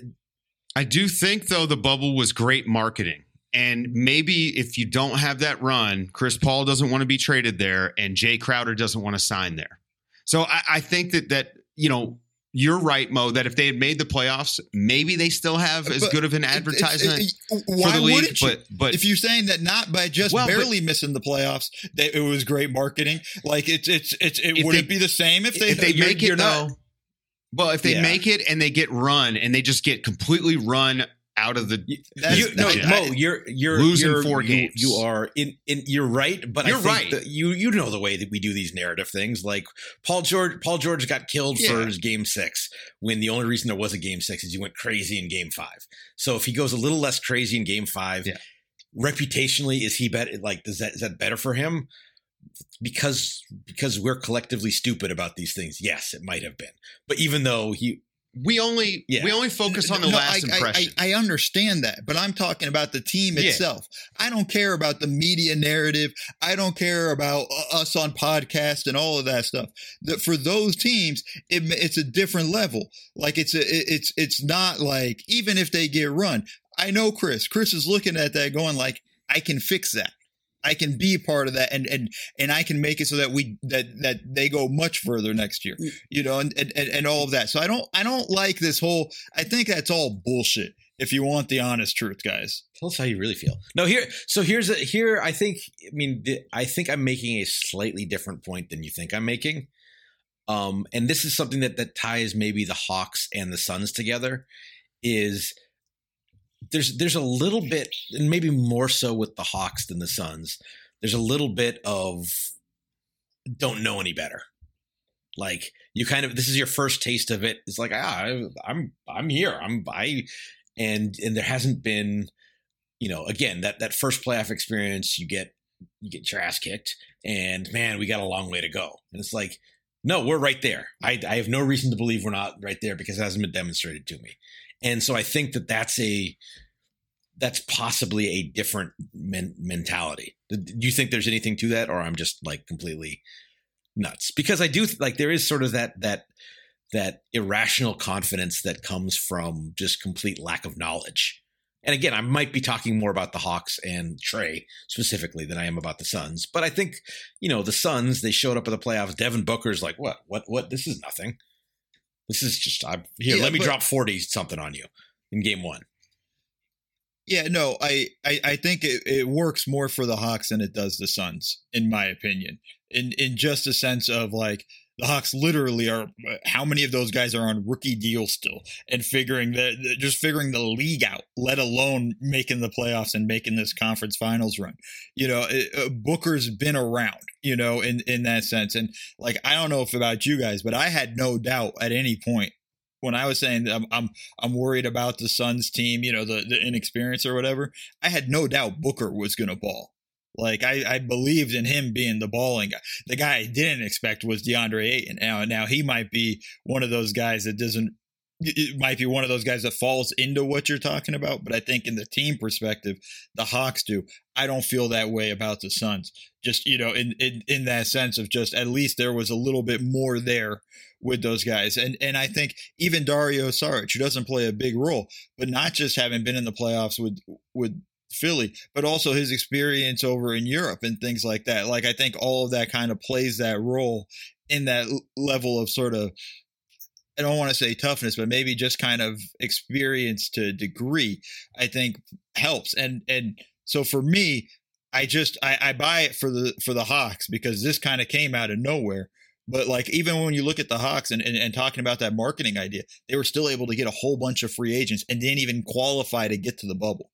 I do think though the bubble was great marketing, and maybe if you don't have that run, Chris Paul doesn't want to be traded there, and Jay Crowder doesn't want to sign there. So I, I think that that you know. You're right, Mo, that if they had made the playoffs, maybe they still have as but good of an advertisement it, it, it, why for the league. Wouldn't you? But, but if you're saying that not by just well, barely but, missing the playoffs, that it was great marketing, like it's it's it's it would it be the same if they if they make it though? Not, well, if they yeah. make it and they get run and they just get completely run out of the you, no I, Mo, you're you're losing you're, four you, games. You are in, in you're right, but you're I think right. That you you know the way that we do these narrative things. Like Paul George, Paul George got killed yeah. for his game six when the only reason there was a game six is he went crazy in game five. So if he goes a little less crazy in game five, yeah. reputationally, is he better? Like, does that is that better for him? Because because we're collectively stupid about these things. Yes, it might have been, but even though he. We only yeah. we only focus on the no, last I, impression. I, I understand that, but I'm talking about the team yeah. itself. I don't care about the media narrative. I don't care about us on podcast and all of that stuff. The, for those teams, it, it's a different level. Like it's a, it's it's not like even if they get run. I know Chris. Chris is looking at that, going like, I can fix that. I can be part of that, and and and I can make it so that we that that they go much further next year, you know, and and and all of that. So I don't I don't like this whole. I think that's all bullshit. If you want the honest truth, guys, tell us how you really feel. No, here. So here's a, here. I think. I mean, the, I think I'm making a slightly different point than you think I'm making. Um, and this is something that that ties maybe the Hawks and the Suns together. Is There's there's a little bit, and maybe more so with the Hawks than the Suns, there's a little bit of don't know any better. Like you kind of, this is your first taste of it. It's like, ah, I'm I'm here. I'm I and and there hasn't been, you know, again, that that first playoff experience, you get you get your ass kicked, and man, we got a long way to go. And it's like, no, we're right there. I I have no reason to believe we're not right there because it hasn't been demonstrated to me. And so I think that that's a that's possibly a different men- mentality. Do you think there's anything to that, or I'm just like completely nuts? Because I do th- like there is sort of that that that irrational confidence that comes from just complete lack of knowledge. And again, I might be talking more about the Hawks and Trae specifically than I am about the Suns. But I think, you know, the Suns, they showed up in the playoffs. Devin Booker's like, what, what, what? This is nothing. This is just, I'm here. Yeah, let me but, drop forty something on you in game one. Yeah, no, I, I, I think it, it works more for the Hawks than it does the Suns, in my opinion. In in just a sense of like the Hawks literally are, how many of those guys are on rookie deals still and figuring the, just figuring the league out, let alone making the playoffs and making this conference finals run. You know, it, uh, Booker's been around, you know, in, in that sense. And like, I don't know if about you guys, but I had no doubt at any point when I was saying that I'm, I'm, I'm worried about the Suns team, you know, the, the inexperience or whatever, I had no doubt Booker was going to ball. Like I, I believed in him being the balling guy. The guy I didn't expect was DeAndre Ayton. Now, now he might be one of those guys that doesn't, it might be one of those guys that falls into what you're talking about. But I think in the team perspective, the Hawks do. I don't feel that way about the Suns. Just, you know, in, in, in that sense of just at least there was a little bit more there with those guys. And and I think even Dario Saric, who doesn't play a big role, but not just having been in the playoffs with with Philly, but also his experience over in Europe and things like that. Like, I think all of that kind of plays that role in that level of sort of, I don't want to say toughness, but maybe just kind of experience to a degree, I think helps. And, and so for me, I just, I, I buy it for the, for the Hawks because this kind of came out of nowhere. But like, even when you look at the Hawks and, and, and talking about that marketing idea, they were still able to get a whole bunch of free agents and didn't even qualify to get to the bubble.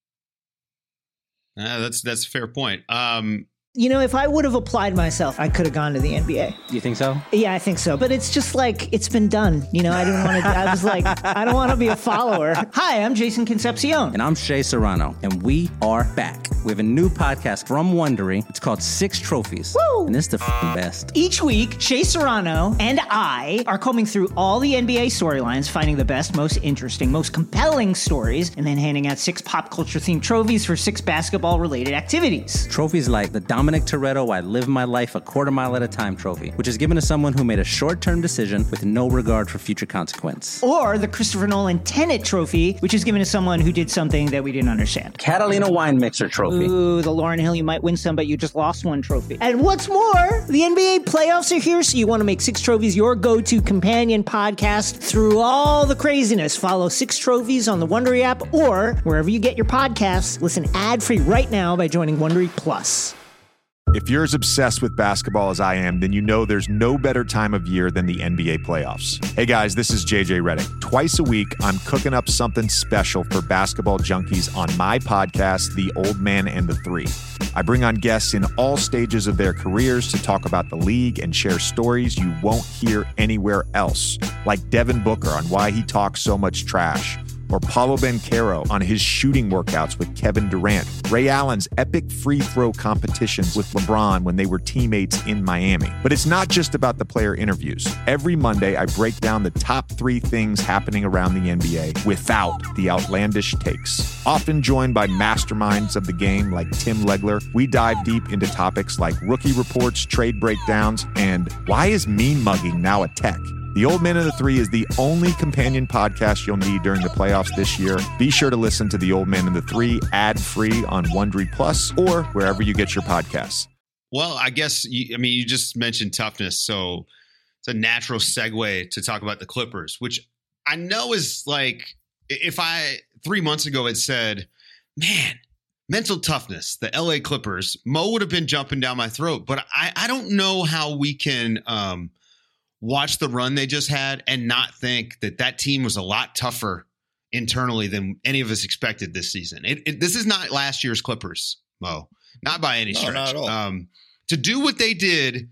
Uh, that's that's a fair point. Um, You know, if I would have applied myself, I could have gone to the N B A. You think so? Yeah, I think so. But it's just like, it's been done. You know, I didn't want to, I was like, I don't want to be a follower. Hi, I'm Jason Concepcion. And I'm Shea Serrano. And we are back. We have a new podcast from Wondery. It's called Six Trophies. Woo! And it's the f***ing best. Each week, Shea Serrano and I are combing through all the N B A storylines, finding the best, most interesting, most compelling stories, and then handing out six pop culture themed trophies for six basketball related activities. Trophies like the Dominic Toretto I Live My Life a Quarter Mile at a Time trophy, which is given to someone who made a short-term decision with no regard for future consequence. Or the Christopher Nolan Tenet trophy, which is given to someone who did something that we didn't understand. Catalina Wine Mixer trophy. Ooh, the Lauryn Hill You Might Win Some But You Just Lost One trophy. And what's more, the N B A playoffs are here, so you want to make Six Trophies your go-to companion podcast through all the craziness. Follow Six Trophies on the Wondery app or wherever you get your podcasts. Listen ad-free right now by joining Wondery Plus. If you're as obsessed with basketball as I am, then you know there's no better time of year than the N B A playoffs. Hey guys, this is J J Redick. Twice a week, I'm cooking up something special for basketball junkies on my podcast, The Old Man and the Three. I bring on guests in all stages of their careers to talk about the league and share stories you won't hear anywhere else, like Devin Booker on why he talks so much trash, or Paolo Banchero on his shooting workouts with Kevin Durant, Ray Allen's epic free throw competitions with LeBron when they were teammates in Miami. But it's not just about the player interviews. Every Monday, I break down the top three things happening around the N B A without the outlandish takes. Often joined by masterminds of the game like Tim Legler, we dive deep into topics like rookie reports, trade breakdowns, and why is mean mugging now a tech? The Old Man and the Three is the only companion podcast you'll need during the playoffs this year. Be sure to listen to The Old Man and the Three ad-free on Wondery Plus or wherever you get your podcasts. Well, I guess, you, I mean, you just mentioned toughness, so it's a natural segue to talk about the Clippers, which I know is like, if I, three months ago had said, man, mental toughness, the L A Clippers, Mo would have been jumping down my throat. But I, I don't know how we can um, – watch the run they just had and not think that that team was a lot tougher internally than any of us expected this season. It, it, this is not last year's Clippers, Mo, not by any no, stretch. Not at all. Um, to do what they did,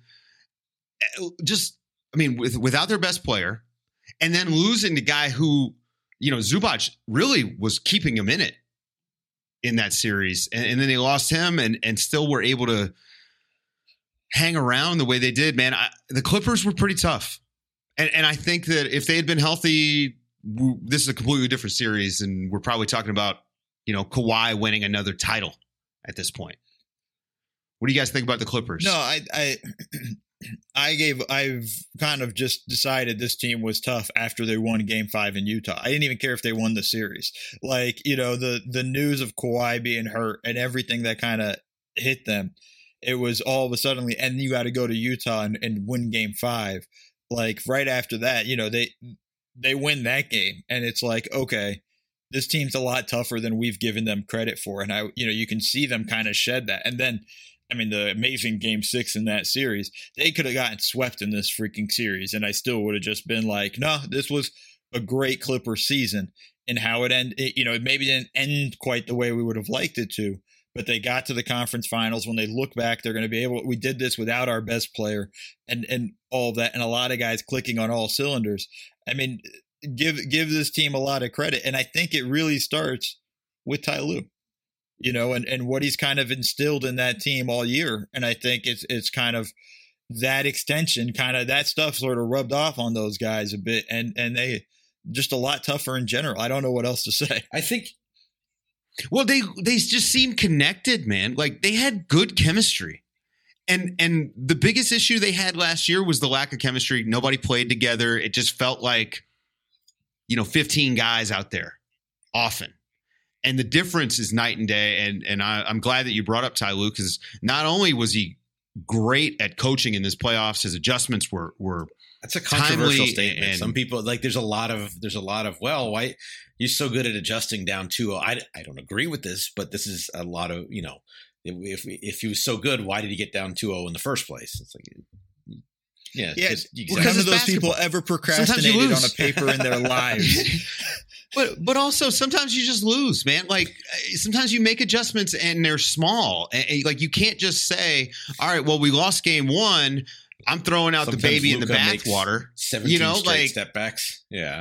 just, I mean, with, without their best player and then losing the guy who, you know, Zubac really was keeping him in it in that series. And, and then they lost him and, and still were able to hang around the way they did, man. I, the Clippers were pretty tough. And and I think that if they had been healthy, w- this is a completely different series. And we're probably talking about, you know, Kawhi winning another title at this point. What do you guys think about the Clippers? No, I, I, I gave I've kind of just decided this team was tough after they won game five in Utah. I didn't even care if they won the series. Like, you know, the the news of Kawhi being hurt and everything that kind of hit them, it was all of a sudden, and you got to go to Utah and, and win game five. Like right after that, you know, they they win that game and it's like, okay, this team's a lot tougher than we've given them credit for. And I, you know, you can see them kind of shed that. And then I mean, the amazing game six in that series, they could have gotten swept in this freaking series. And I still would have just been like, no, this was a great Clippers season. And how it ended, you know, it maybe didn't end quite the way we would have liked it to, but they got to the conference finals. When they look back, they're going to be able, we did this without our best player and, and all of that. And a lot of guys clicking on all cylinders. I mean, give, give this team a lot of credit. And I think it really starts with Ty Lue. You know, and, and what he's kind of instilled in that team all year. And I think it's it's kind of that extension, kind of that stuff sort of rubbed off on those guys a bit. And and they just a lot tougher in general. I don't know what else to say. I think. Well, they they just seem connected, man. Like they had good chemistry. And and the biggest issue they had last year was the lack of chemistry. Nobody played together. It just felt like, you know, fifteen guys out there often. And the difference is night and day. And and I, I'm glad that you brought up Ty Lue, because not only was he great at coaching in this playoffs, his adjustments were were that's a controversial timely statement. And, Some people like there's a lot of there's a lot of well, why you're so good at adjusting down two oh. I I don't agree with this, but this is a lot of, you know, if if he was so good, why did he get down two oh in the first place? It's like. Yeah, yeah. Exactly. None of those basketball. people ever procrastinated on a paper in their lives. But but also sometimes you just lose, man. Like sometimes you make adjustments and they're small. And, and like you can't just say, "All right, well we lost game one. I'm throwing out Sometimes the baby Luka in the bathwater." seventeen You know, straight like step backs. Yeah,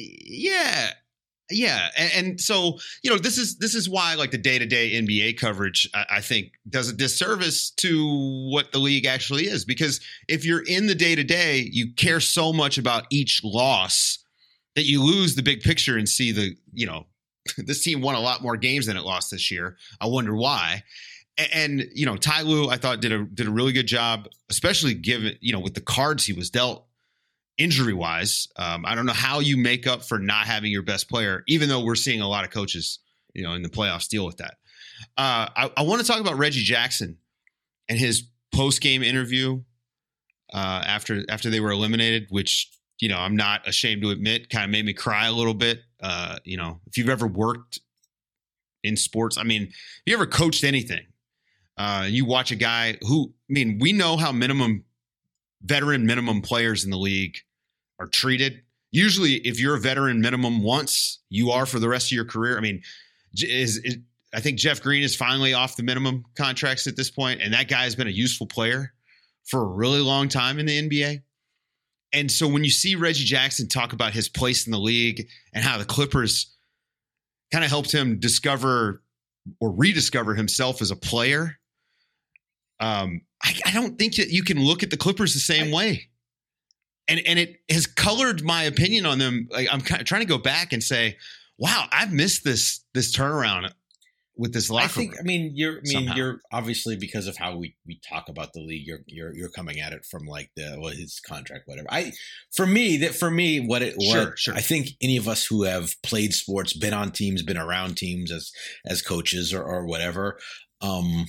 yeah, yeah. And, and so you know, this is this is why like the day to day N B A coverage, I, I think, does a disservice to what the league actually is. Because if you're in the day to day, you care so much about each loss that you lose the big picture and see the, you know, this team won a lot more games than it lost this year. I wonder why. And, and you know, Ty Lue, I thought did a did a really good job, especially given, you know, with the cards he was dealt injury wise. Um, I don't know how you make up for not having your best player, even though we're seeing a lot of coaches, you know, in the playoffs deal with that. Uh, I, I want to talk about Reggie Jackson and his post game interview uh, after after they were eliminated, which, you know, I'm not ashamed to admit, kind of made me cry a little bit. Uh, you know, if you've ever worked in sports, I mean, if you ever coached anything, uh, you watch a guy who, I mean, we know how minimum veteran minimum players in the league are treated. Usually, if you're a veteran minimum once, you are for the rest of your career. I mean, is, is I think Jeff Green is finally off the minimum contracts at this point, and that guy has been a useful player for a really long time in the N B A. And so when you see Reggie Jackson talk about his place in the league and how the Clippers kind of helped him discover or rediscover himself as a player, um, I, I don't think that you can look at the Clippers the same way. And and it has colored my opinion on them. Like I'm kind of trying to go back and say, wow, I've missed this this turnaround with this locker I think. room. I mean, you're. I mean, somehow. you're obviously, because of how we, we talk about the league. You're you're you're coming at it from like the well, his contract, whatever. I for me that for me what it what Sure, sure. I think any of us who have played sports, been on teams, been around teams as as coaches or or whatever, um,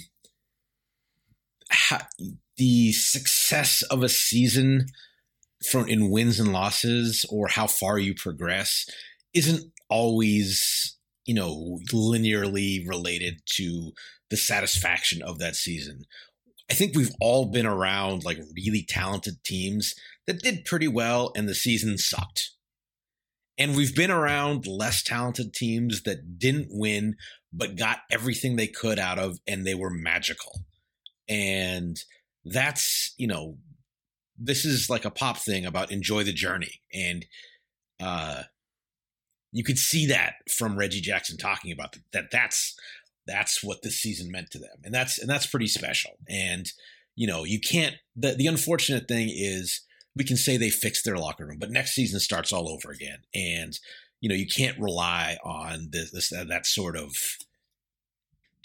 ha, the success of a season from in wins and losses or how far you progress isn't always, you know, linearly related to the satisfaction of that season. I think we've all been around like really talented teams that did pretty well and the season sucked. And we've been around less talented teams that didn't win, but got everything they could out of, and they were magical. And that's, you know, this is like a pop thing about enjoy the journey. And, uh, you could see that from Reggie Jackson talking about that, that that's, that's what this season meant to them. And that's, and that's pretty special. And, you know, you can't, the, the unfortunate thing is we can say they fixed their locker room, but next season starts all over again. And, you know, you can't rely on this, this that sort of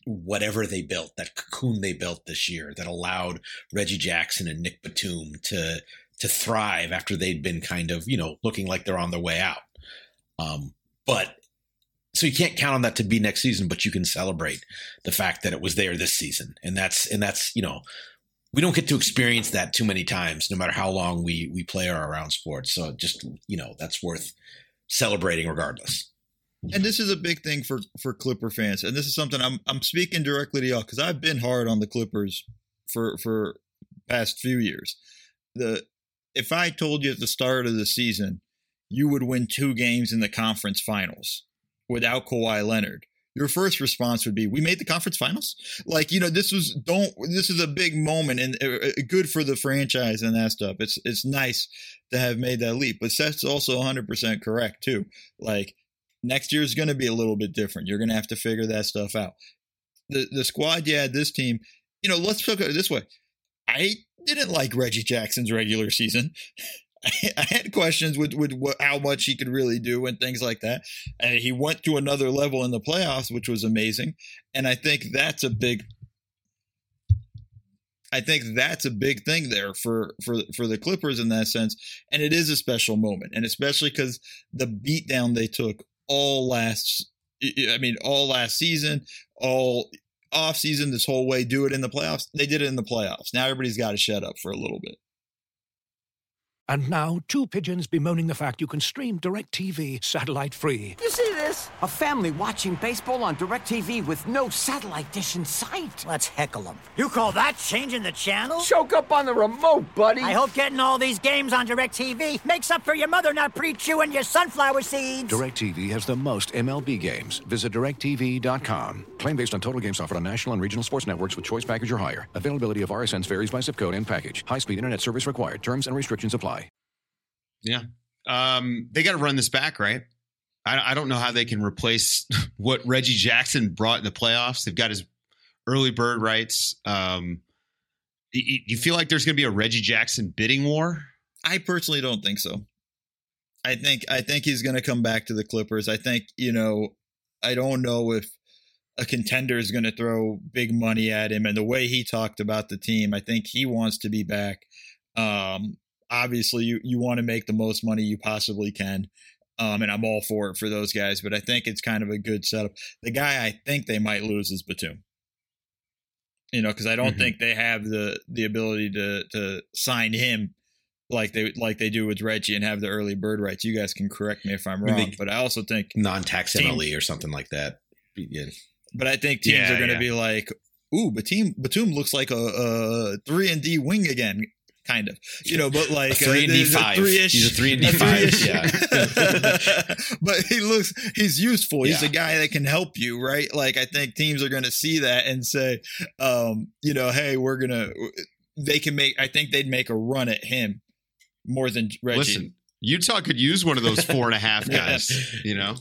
whatever they built, that cocoon they built this year that allowed Reggie Jackson and Nick Batum to to thrive after they'd been kind of, you know, looking like they're on their way out. Um, but so you can't count on that to be next season, but you can celebrate the fact that it was there this season. And that's, and that's, you know, we don't get to experience that too many times, no matter how long we, we play or around sports. So just, you know, that's worth celebrating regardless. And this is a big thing for, for Clipper fans. And this is something I'm, I'm speaking directly to y'all, because I've been hard on the Clippers for, for past few years. The, If I told you at the start of the season, you would win two games in the conference finals without Kawhi Leonard, your first response would be, we made the conference finals? Like, you know, this was, don't, this is a big moment and uh, good for the franchise and that stuff. It's, it's nice to have made that leap, but Seth's also one hundred percent correct too. Like, next year is going to be a little bit different. You're going to have to figure that stuff out. The, the squad you had this team, you know, let's look at it this way. I didn't like Reggie Jackson's regular season. I, I had questions with, with what, how much he could really do and things like that. And he went to another level in the playoffs, which was amazing. And I think that's a big, I think that's a big thing there for, for, for the Clippers in that sense. And it is a special moment. And especially because the beatdown they took all last, I mean, all last season, all off season, this whole way, do it in the playoffs. They did it in the playoffs. Now everybody's got to shut up for a little bit. And now, two pigeons bemoaning the fact you can stream DirecTV satellite-free. You see this? A family watching baseball on DirecTV with no satellite dish in sight. Let's heckle them. You call that changing the channel? Choke up on the remote, buddy. I hope getting all these games on DirecTV makes up for your mother not pre-chewing your sunflower seeds. DirecTV has the most M L B games. Visit direct T V dot com. Claim based on total games offered on national and regional sports networks with choice package or higher. Availability of R S Ns varies by zip code and package. High-speed internet service required. Terms and restrictions apply. Yeah. Um, they got to run this back, right? I, I don't know how they can replace what Reggie Jackson brought in the playoffs. They've got his early bird rights. Um, you, you feel like there's going to be a Reggie Jackson bidding war? I personally don't think so. I think I think he's going to come back to the Clippers. I think, you know, I don't know if a contender is going to throw big money at him. And the way he talked about the team, I think he wants to be back. Um, obviously, you, you want to make the most money you possibly can. Um, and I'm all for it for those guys. But I think it's kind of a good setup. The guy I think they might lose is Batum. You know, because I don't mm-hmm. think they have the the ability to to sign him like they like they do with Reggie and have the early bird rights. You guys can correct me if I'm wrong, I mean, but I also think non-tax M L E or something like that. Yeah. But I think teams yeah, are going to yeah. be like, "Ooh, Batum Batum looks like a, a three and D wing again." Kind of, you know, but like a three and D five. He's a three and D five. Yeah, but he looks, he's useful. He's yeah. a guy that can help you, right? Like I think teams are going to see that and say, um, you know, hey, we're gonna. They can make. I think they'd make a run at him more than Reggie. Listen, Utah could use one of those four and a half guys. You know,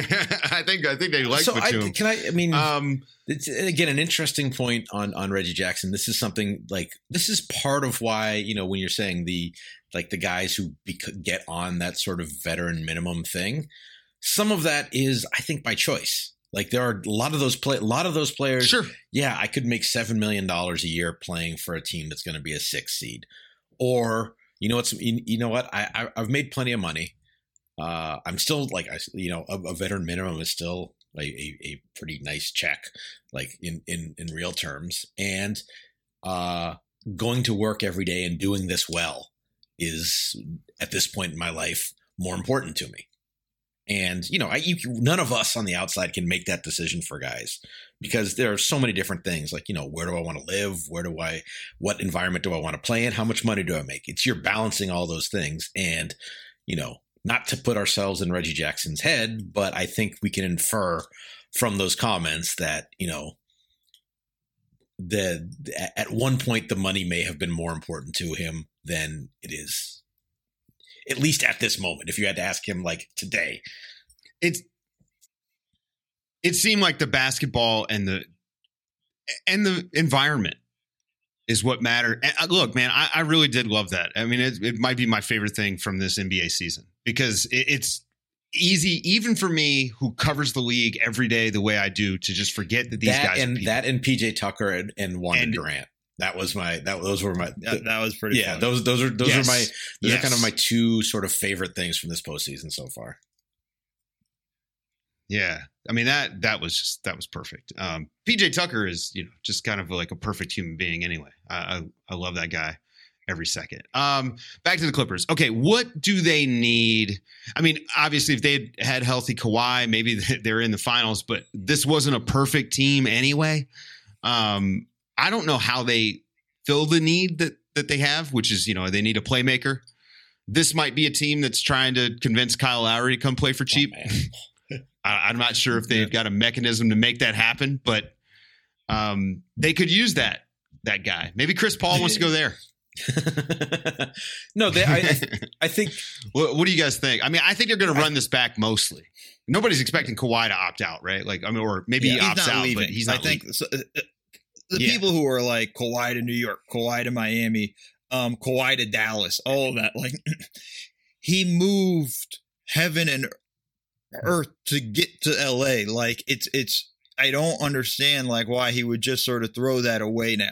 I think I think they like so Batum. I, can I? I mean, um, it's again an interesting point on on Reggie Jackson. This is something like this is part of why, you know, when you're saying the like the guys who bec- get on that sort of veteran minimum thing, some of that is I think by choice. Like there are a lot of those play a lot of those players. Sure, yeah, I could make seven million dollars a year playing for a team that's going to be a six seed, or you know what's you, you know what I, I I've made plenty of money. Uh, I'm still like I you know a, a veteran minimum is still a, a, a pretty nice check, like in, in, in real terms. And uh, going to work every day and doing this well is at this point in my life more important to me. And, you know, I, you, none of us on the outside can make that decision for guys because there are so many different things like, you know, where do I want to live? Where do I, what environment do I want to play in? How much money do I make? It's you're balancing all those things. And, you know, not to put ourselves in Reggie Jackson's head, but I think we can infer from those comments that, you know, the at one point the money may have been more important to him than it is, at least at this moment. If you had to ask him like today, it's it seemed like the basketball and the and the environment is what mattered. And look, man, I, I really did love that. I mean, it, it might be my favorite thing from this N B A season because it, it's easy, even for me who covers the league every day the way I do, to just forget that these that guys and are people. that and P J Tucker and, and Juan And- Durant. That was my that those were my That, that was pretty. yeah funny. those those are those Yes. are my those Yes. are kind of my two sort of favorite things from this postseason so far. Yeah. I mean, that that was just that was perfect. Um, P J Tucker is, you know, just kind of like a perfect human being anyway. I I, I love that guy every second. Um, back to the Clippers. Okay, what do they need? I mean, obviously, if they had healthy Kawhi, maybe they're in the finals, but this wasn't a perfect team anyway. Um, I don't know how they fill the need that that they have, which is, you know, they need a playmaker. This might be a team that's trying to convince Kyle Lowry to come play for cheap. Oh, I, I'm not sure if they've got a mechanism to make that happen, but um, they could use that that guy. Maybe Chris Paul wants to go there. No, they. I, I, I think. What, what do you guys think? I mean, I think they're going to run this back mostly. Nobody's expecting Kawhi to opt out, right? Like, I mean, or maybe Yeah, he he's opts not out, leaving. but he's not. I think leaving. so, uh, uh, the Yeah. people who are like Kawhi to New York, Kawhi to Miami, um, Kawhi to Dallas, all of that. Like, he moved heaven and earth to get to L A. Like, it's it's. I don't understand like why he would just sort of throw that away now.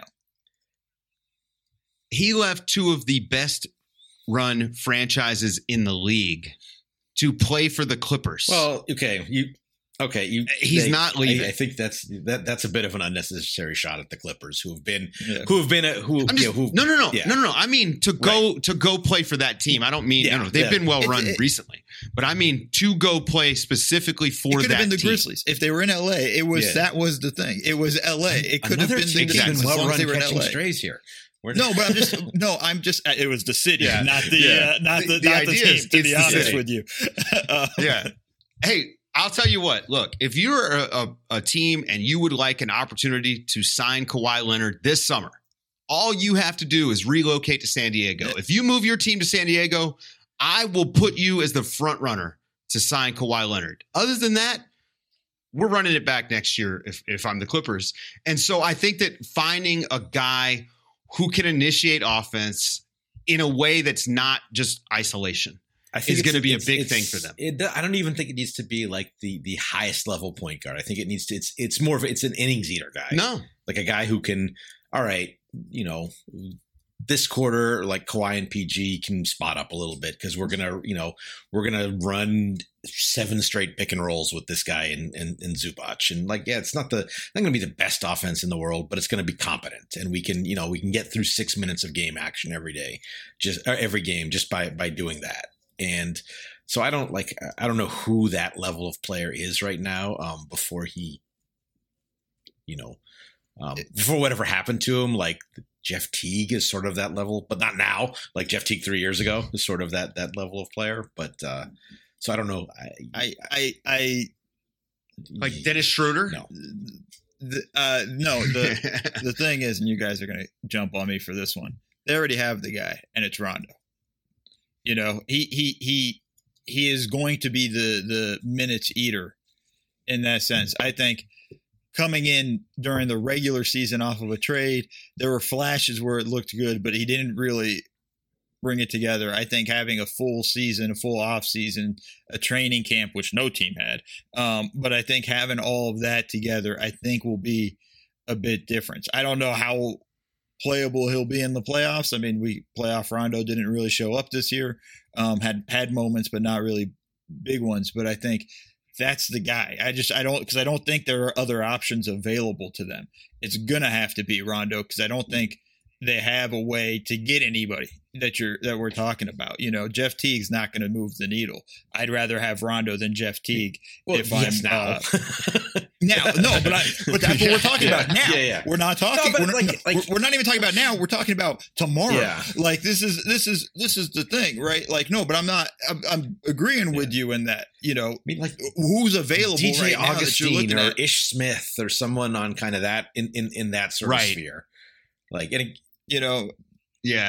He left two of the best run franchises in the league to play for the Clippers. Well, okay, you okay, you. He's they- not leaving. I, I think that's that. That's a bit of an unnecessary shot at the Clippers, who have been, Yeah. who have been, a, who, I'm just, you know, who, no, no, no, yeah. no, no, no. I mean to go to go play for that team. I don't mean Yeah, no, no. They've yeah. been well It- run it- recently, but I mean to go play specifically for It could that have been the team. Grizzlies if they were in L A. It was Yeah. that was the thing. It was L A. It could have Another been the team team that's as well long as run they were in catching L A. strays here. We're- No, but I'm just no. I'm just. It was the city, Yeah. not the Yeah. uh, not the, The- the not the idea team. is To it's be the honest city. with you, uh, Yeah. Hey, I'll tell you what. Look, if you're a, a, a team and you would like an opportunity to sign Kawhi Leonard this summer, all you have to do is relocate to San Diego. If you move your team to San Diego, I will put you as the front runner to sign Kawhi Leonard. Other than that, we're running it back next year if, if I'm the Clippers. And so I think that finding a guy who can initiate offense in a way that's not just isolation I is it's- going to be a it's- big it's- thing for them. It, I don't even think it needs to be like the the highest level point guard. I think it needs to. It's it's more of a, it's an innings eater guy. No. Like a guy who can. All right, you know, this quarter, like Kawhi and P G can spot up a little bit because we're gonna, you know, we're gonna run seven straight pick and rolls with this guy and and, and Zubac, and like, yeah, it's not the not gonna be the best offense in the world, but it's gonna be competent, and we can, you know, we can get through six minutes of game action every day, just or every game, just by by doing that. And so I don't like I don't know who that level of player is right now. Um, before he, you know, um, before whatever happened to him, like Jeff Teague is sort of that level, but not now. Like Jeff Teague three years ago is sort of that that level of player. But uh, so I don't know. I I I, I Like Dennis Schroeder? No. the, uh, no. The the thing is, and you guys are going to jump on me for this one. They already have the guy, and it's Rondo. You know, he he he he is going to be the the minutes eater in that sense. I think coming in during the regular season off of a trade, there were flashes where it looked good, but he didn't really bring it together. I think having a full season, a full off season, a training camp, which no team had, um, but I think having all of that together, I think will be a bit different. I don't know how playable he'll be in the playoffs. I mean, we playoff Rondo didn't really show up this year. Um, had had moments, but not really big ones. But I think that's the guy. I just I don't because I don't think there are other options available to them. It's gonna have to be Rondo because I don't think they have a way to get anybody that you're that we're talking about. You know, Jeff Teague's not going to move the needle. I'd rather have Rondo than Jeff Teague. Well, if yes, I'm now. uh, now, no, but I, but that's what we're talking Yeah. about now. Yeah, yeah. We're not talking. No, but we're, not, like- no, like- we're, we're not even talking about now. We're talking about tomorrow. Yeah. Like this is this is this is the thing, right? Like no, but I'm not. I'm, I'm agreeing with you in that. You know, I mean, like who's available D J right now that you're Augustine looking or at? Ish Smith or someone on kind of that in in, in that sort Right. of sphere. Like, and it, You know, Yeah. I,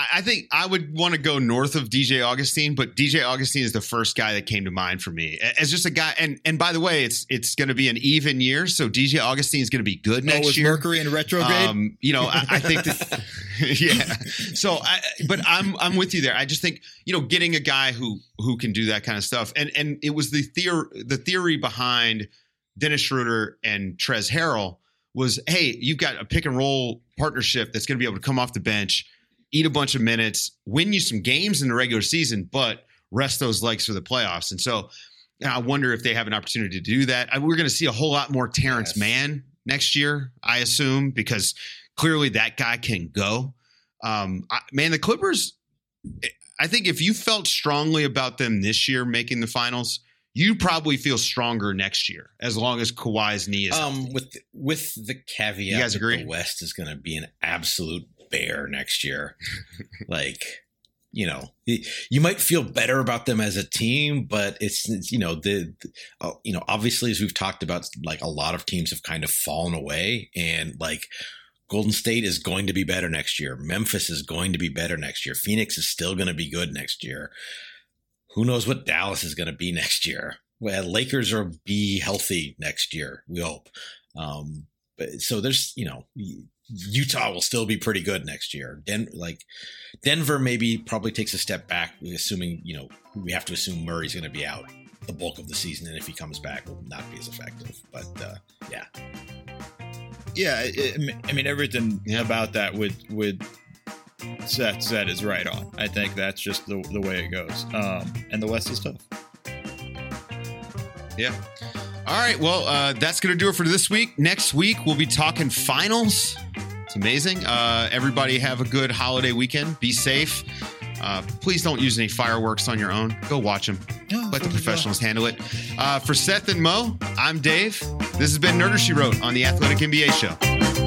I think I would want to go north of D J Augustine, but D J Augustine is the first guy that came to mind for me as just a guy. And and by the way, it's it's going to be an even year, so D J Augustine is going to be good next oh, was year. Mercury in retrograde? Um, you know, I, I think that. Yeah. So, I, but I'm I'm with you there. I just think you know getting a guy who who can do that kind of stuff, and and it was the theory the theory behind Dennis Schroeder and Trez Harrell was, hey, you've got a pick and roll partnership that's going to be able to come off the bench, eat a bunch of minutes, win you some games in the regular season, but rest those legs for the playoffs. And so I wonder if they have an opportunity to do that. I, we're going to see a whole lot more Terrence yes. Mann next year, I assume, because clearly that guy can go. Um, I, man, the Clippers, I think if you felt strongly about them this year making the finals, you probably feel stronger next year as long as Kawhi's knee is um healthy. with with the caveat you guys that agree? The West is going to be an absolute bear next year. Like, you know, you might feel better about them as a team, but it's, it's you know the, the uh, you know obviously, as we've talked about, like a lot of teams have kind of fallen away, and like Golden State is going to be better next year. Memphis is going to be better next year. Phoenix is still going to be good next year. Who knows what Dallas is going to be next year? Well, Lakers are be healthy next year, we hope. Um, but so there's, you know, Utah will still be pretty good next year. Den- like Denver maybe probably takes a step back, assuming, you know, we have to assume Murray's going to be out the bulk of the season, and if he comes back, will not be as effective. But uh, yeah, yeah. It, I mean, everything yeah. about that would would. Seth said is right on. I think that's just the, the way it goes. Um, and the West is tough. Yeah. All right. Well, uh, that's going to do it for this week. Next week, we'll be talking finals. It's amazing. Uh, everybody have a good holiday weekend. Be safe. Uh, please don't use any fireworks on your own. Go watch them. Yeah, Let the professionals well. handle it. Uh, for Seth and Mo, I'm Dave. This has been Nerder She Wrote on the Athletic N B A Show.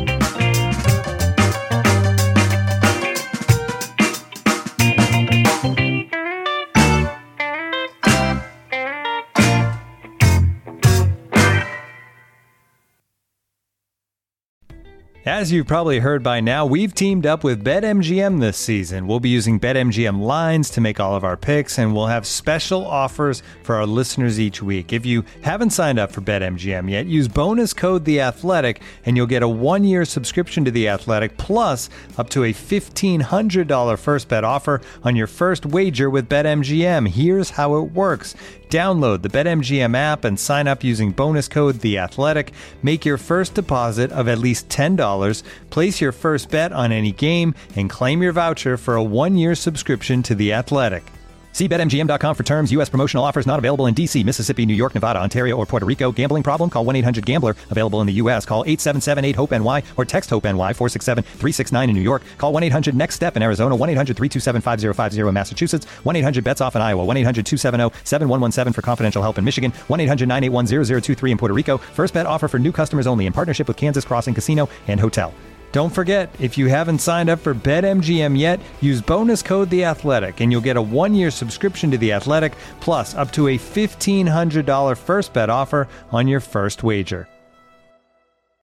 As you've probably heard by now, we've teamed up with BetMGM this season. We'll be using BetMGM lines to make all of our picks, and we'll have special offers for our listeners each week. If you haven't signed up for BetMGM yet, use bonus code The Athletic, and you'll get a one-year subscription to The Athletic, plus up to a fifteen hundred dollars first bet offer on your first wager with BetMGM. Here's how it works. Download the BetMGM app and sign up using bonus code The Athletic. Make your first deposit of at least ten dollars, place your first bet on any game, and claim your voucher for a one-year subscription to The Athletic. See Bet M G M dot com for terms. U S promotional offers not available in D C, Mississippi, New York, Nevada, Ontario, or Puerto Rico. Gambling problem? Call one eight hundred gambler. Available in the U S. Call eight seven seven eight hope N Y or text HOPE-NY four six seven three six nine in New York. Call one eight hundred next step in Arizona. one eight hundred three two seven five zero five zero in Massachusetts. one eight hundred bets off in Iowa. one eight hundred two seven zero seven one one seven for confidential help in Michigan. one eight hundred nine eight one zero zero two three in Puerto Rico. First bet offer for new customers only in partnership with Kansas Crossing Casino and Hotel. Don't forget, if you haven't signed up for BetMGM yet, use bonus code The Athletic, and you'll get a one-year subscription to The Athletic, plus up to a fifteen hundred dollars first bet offer on your first wager.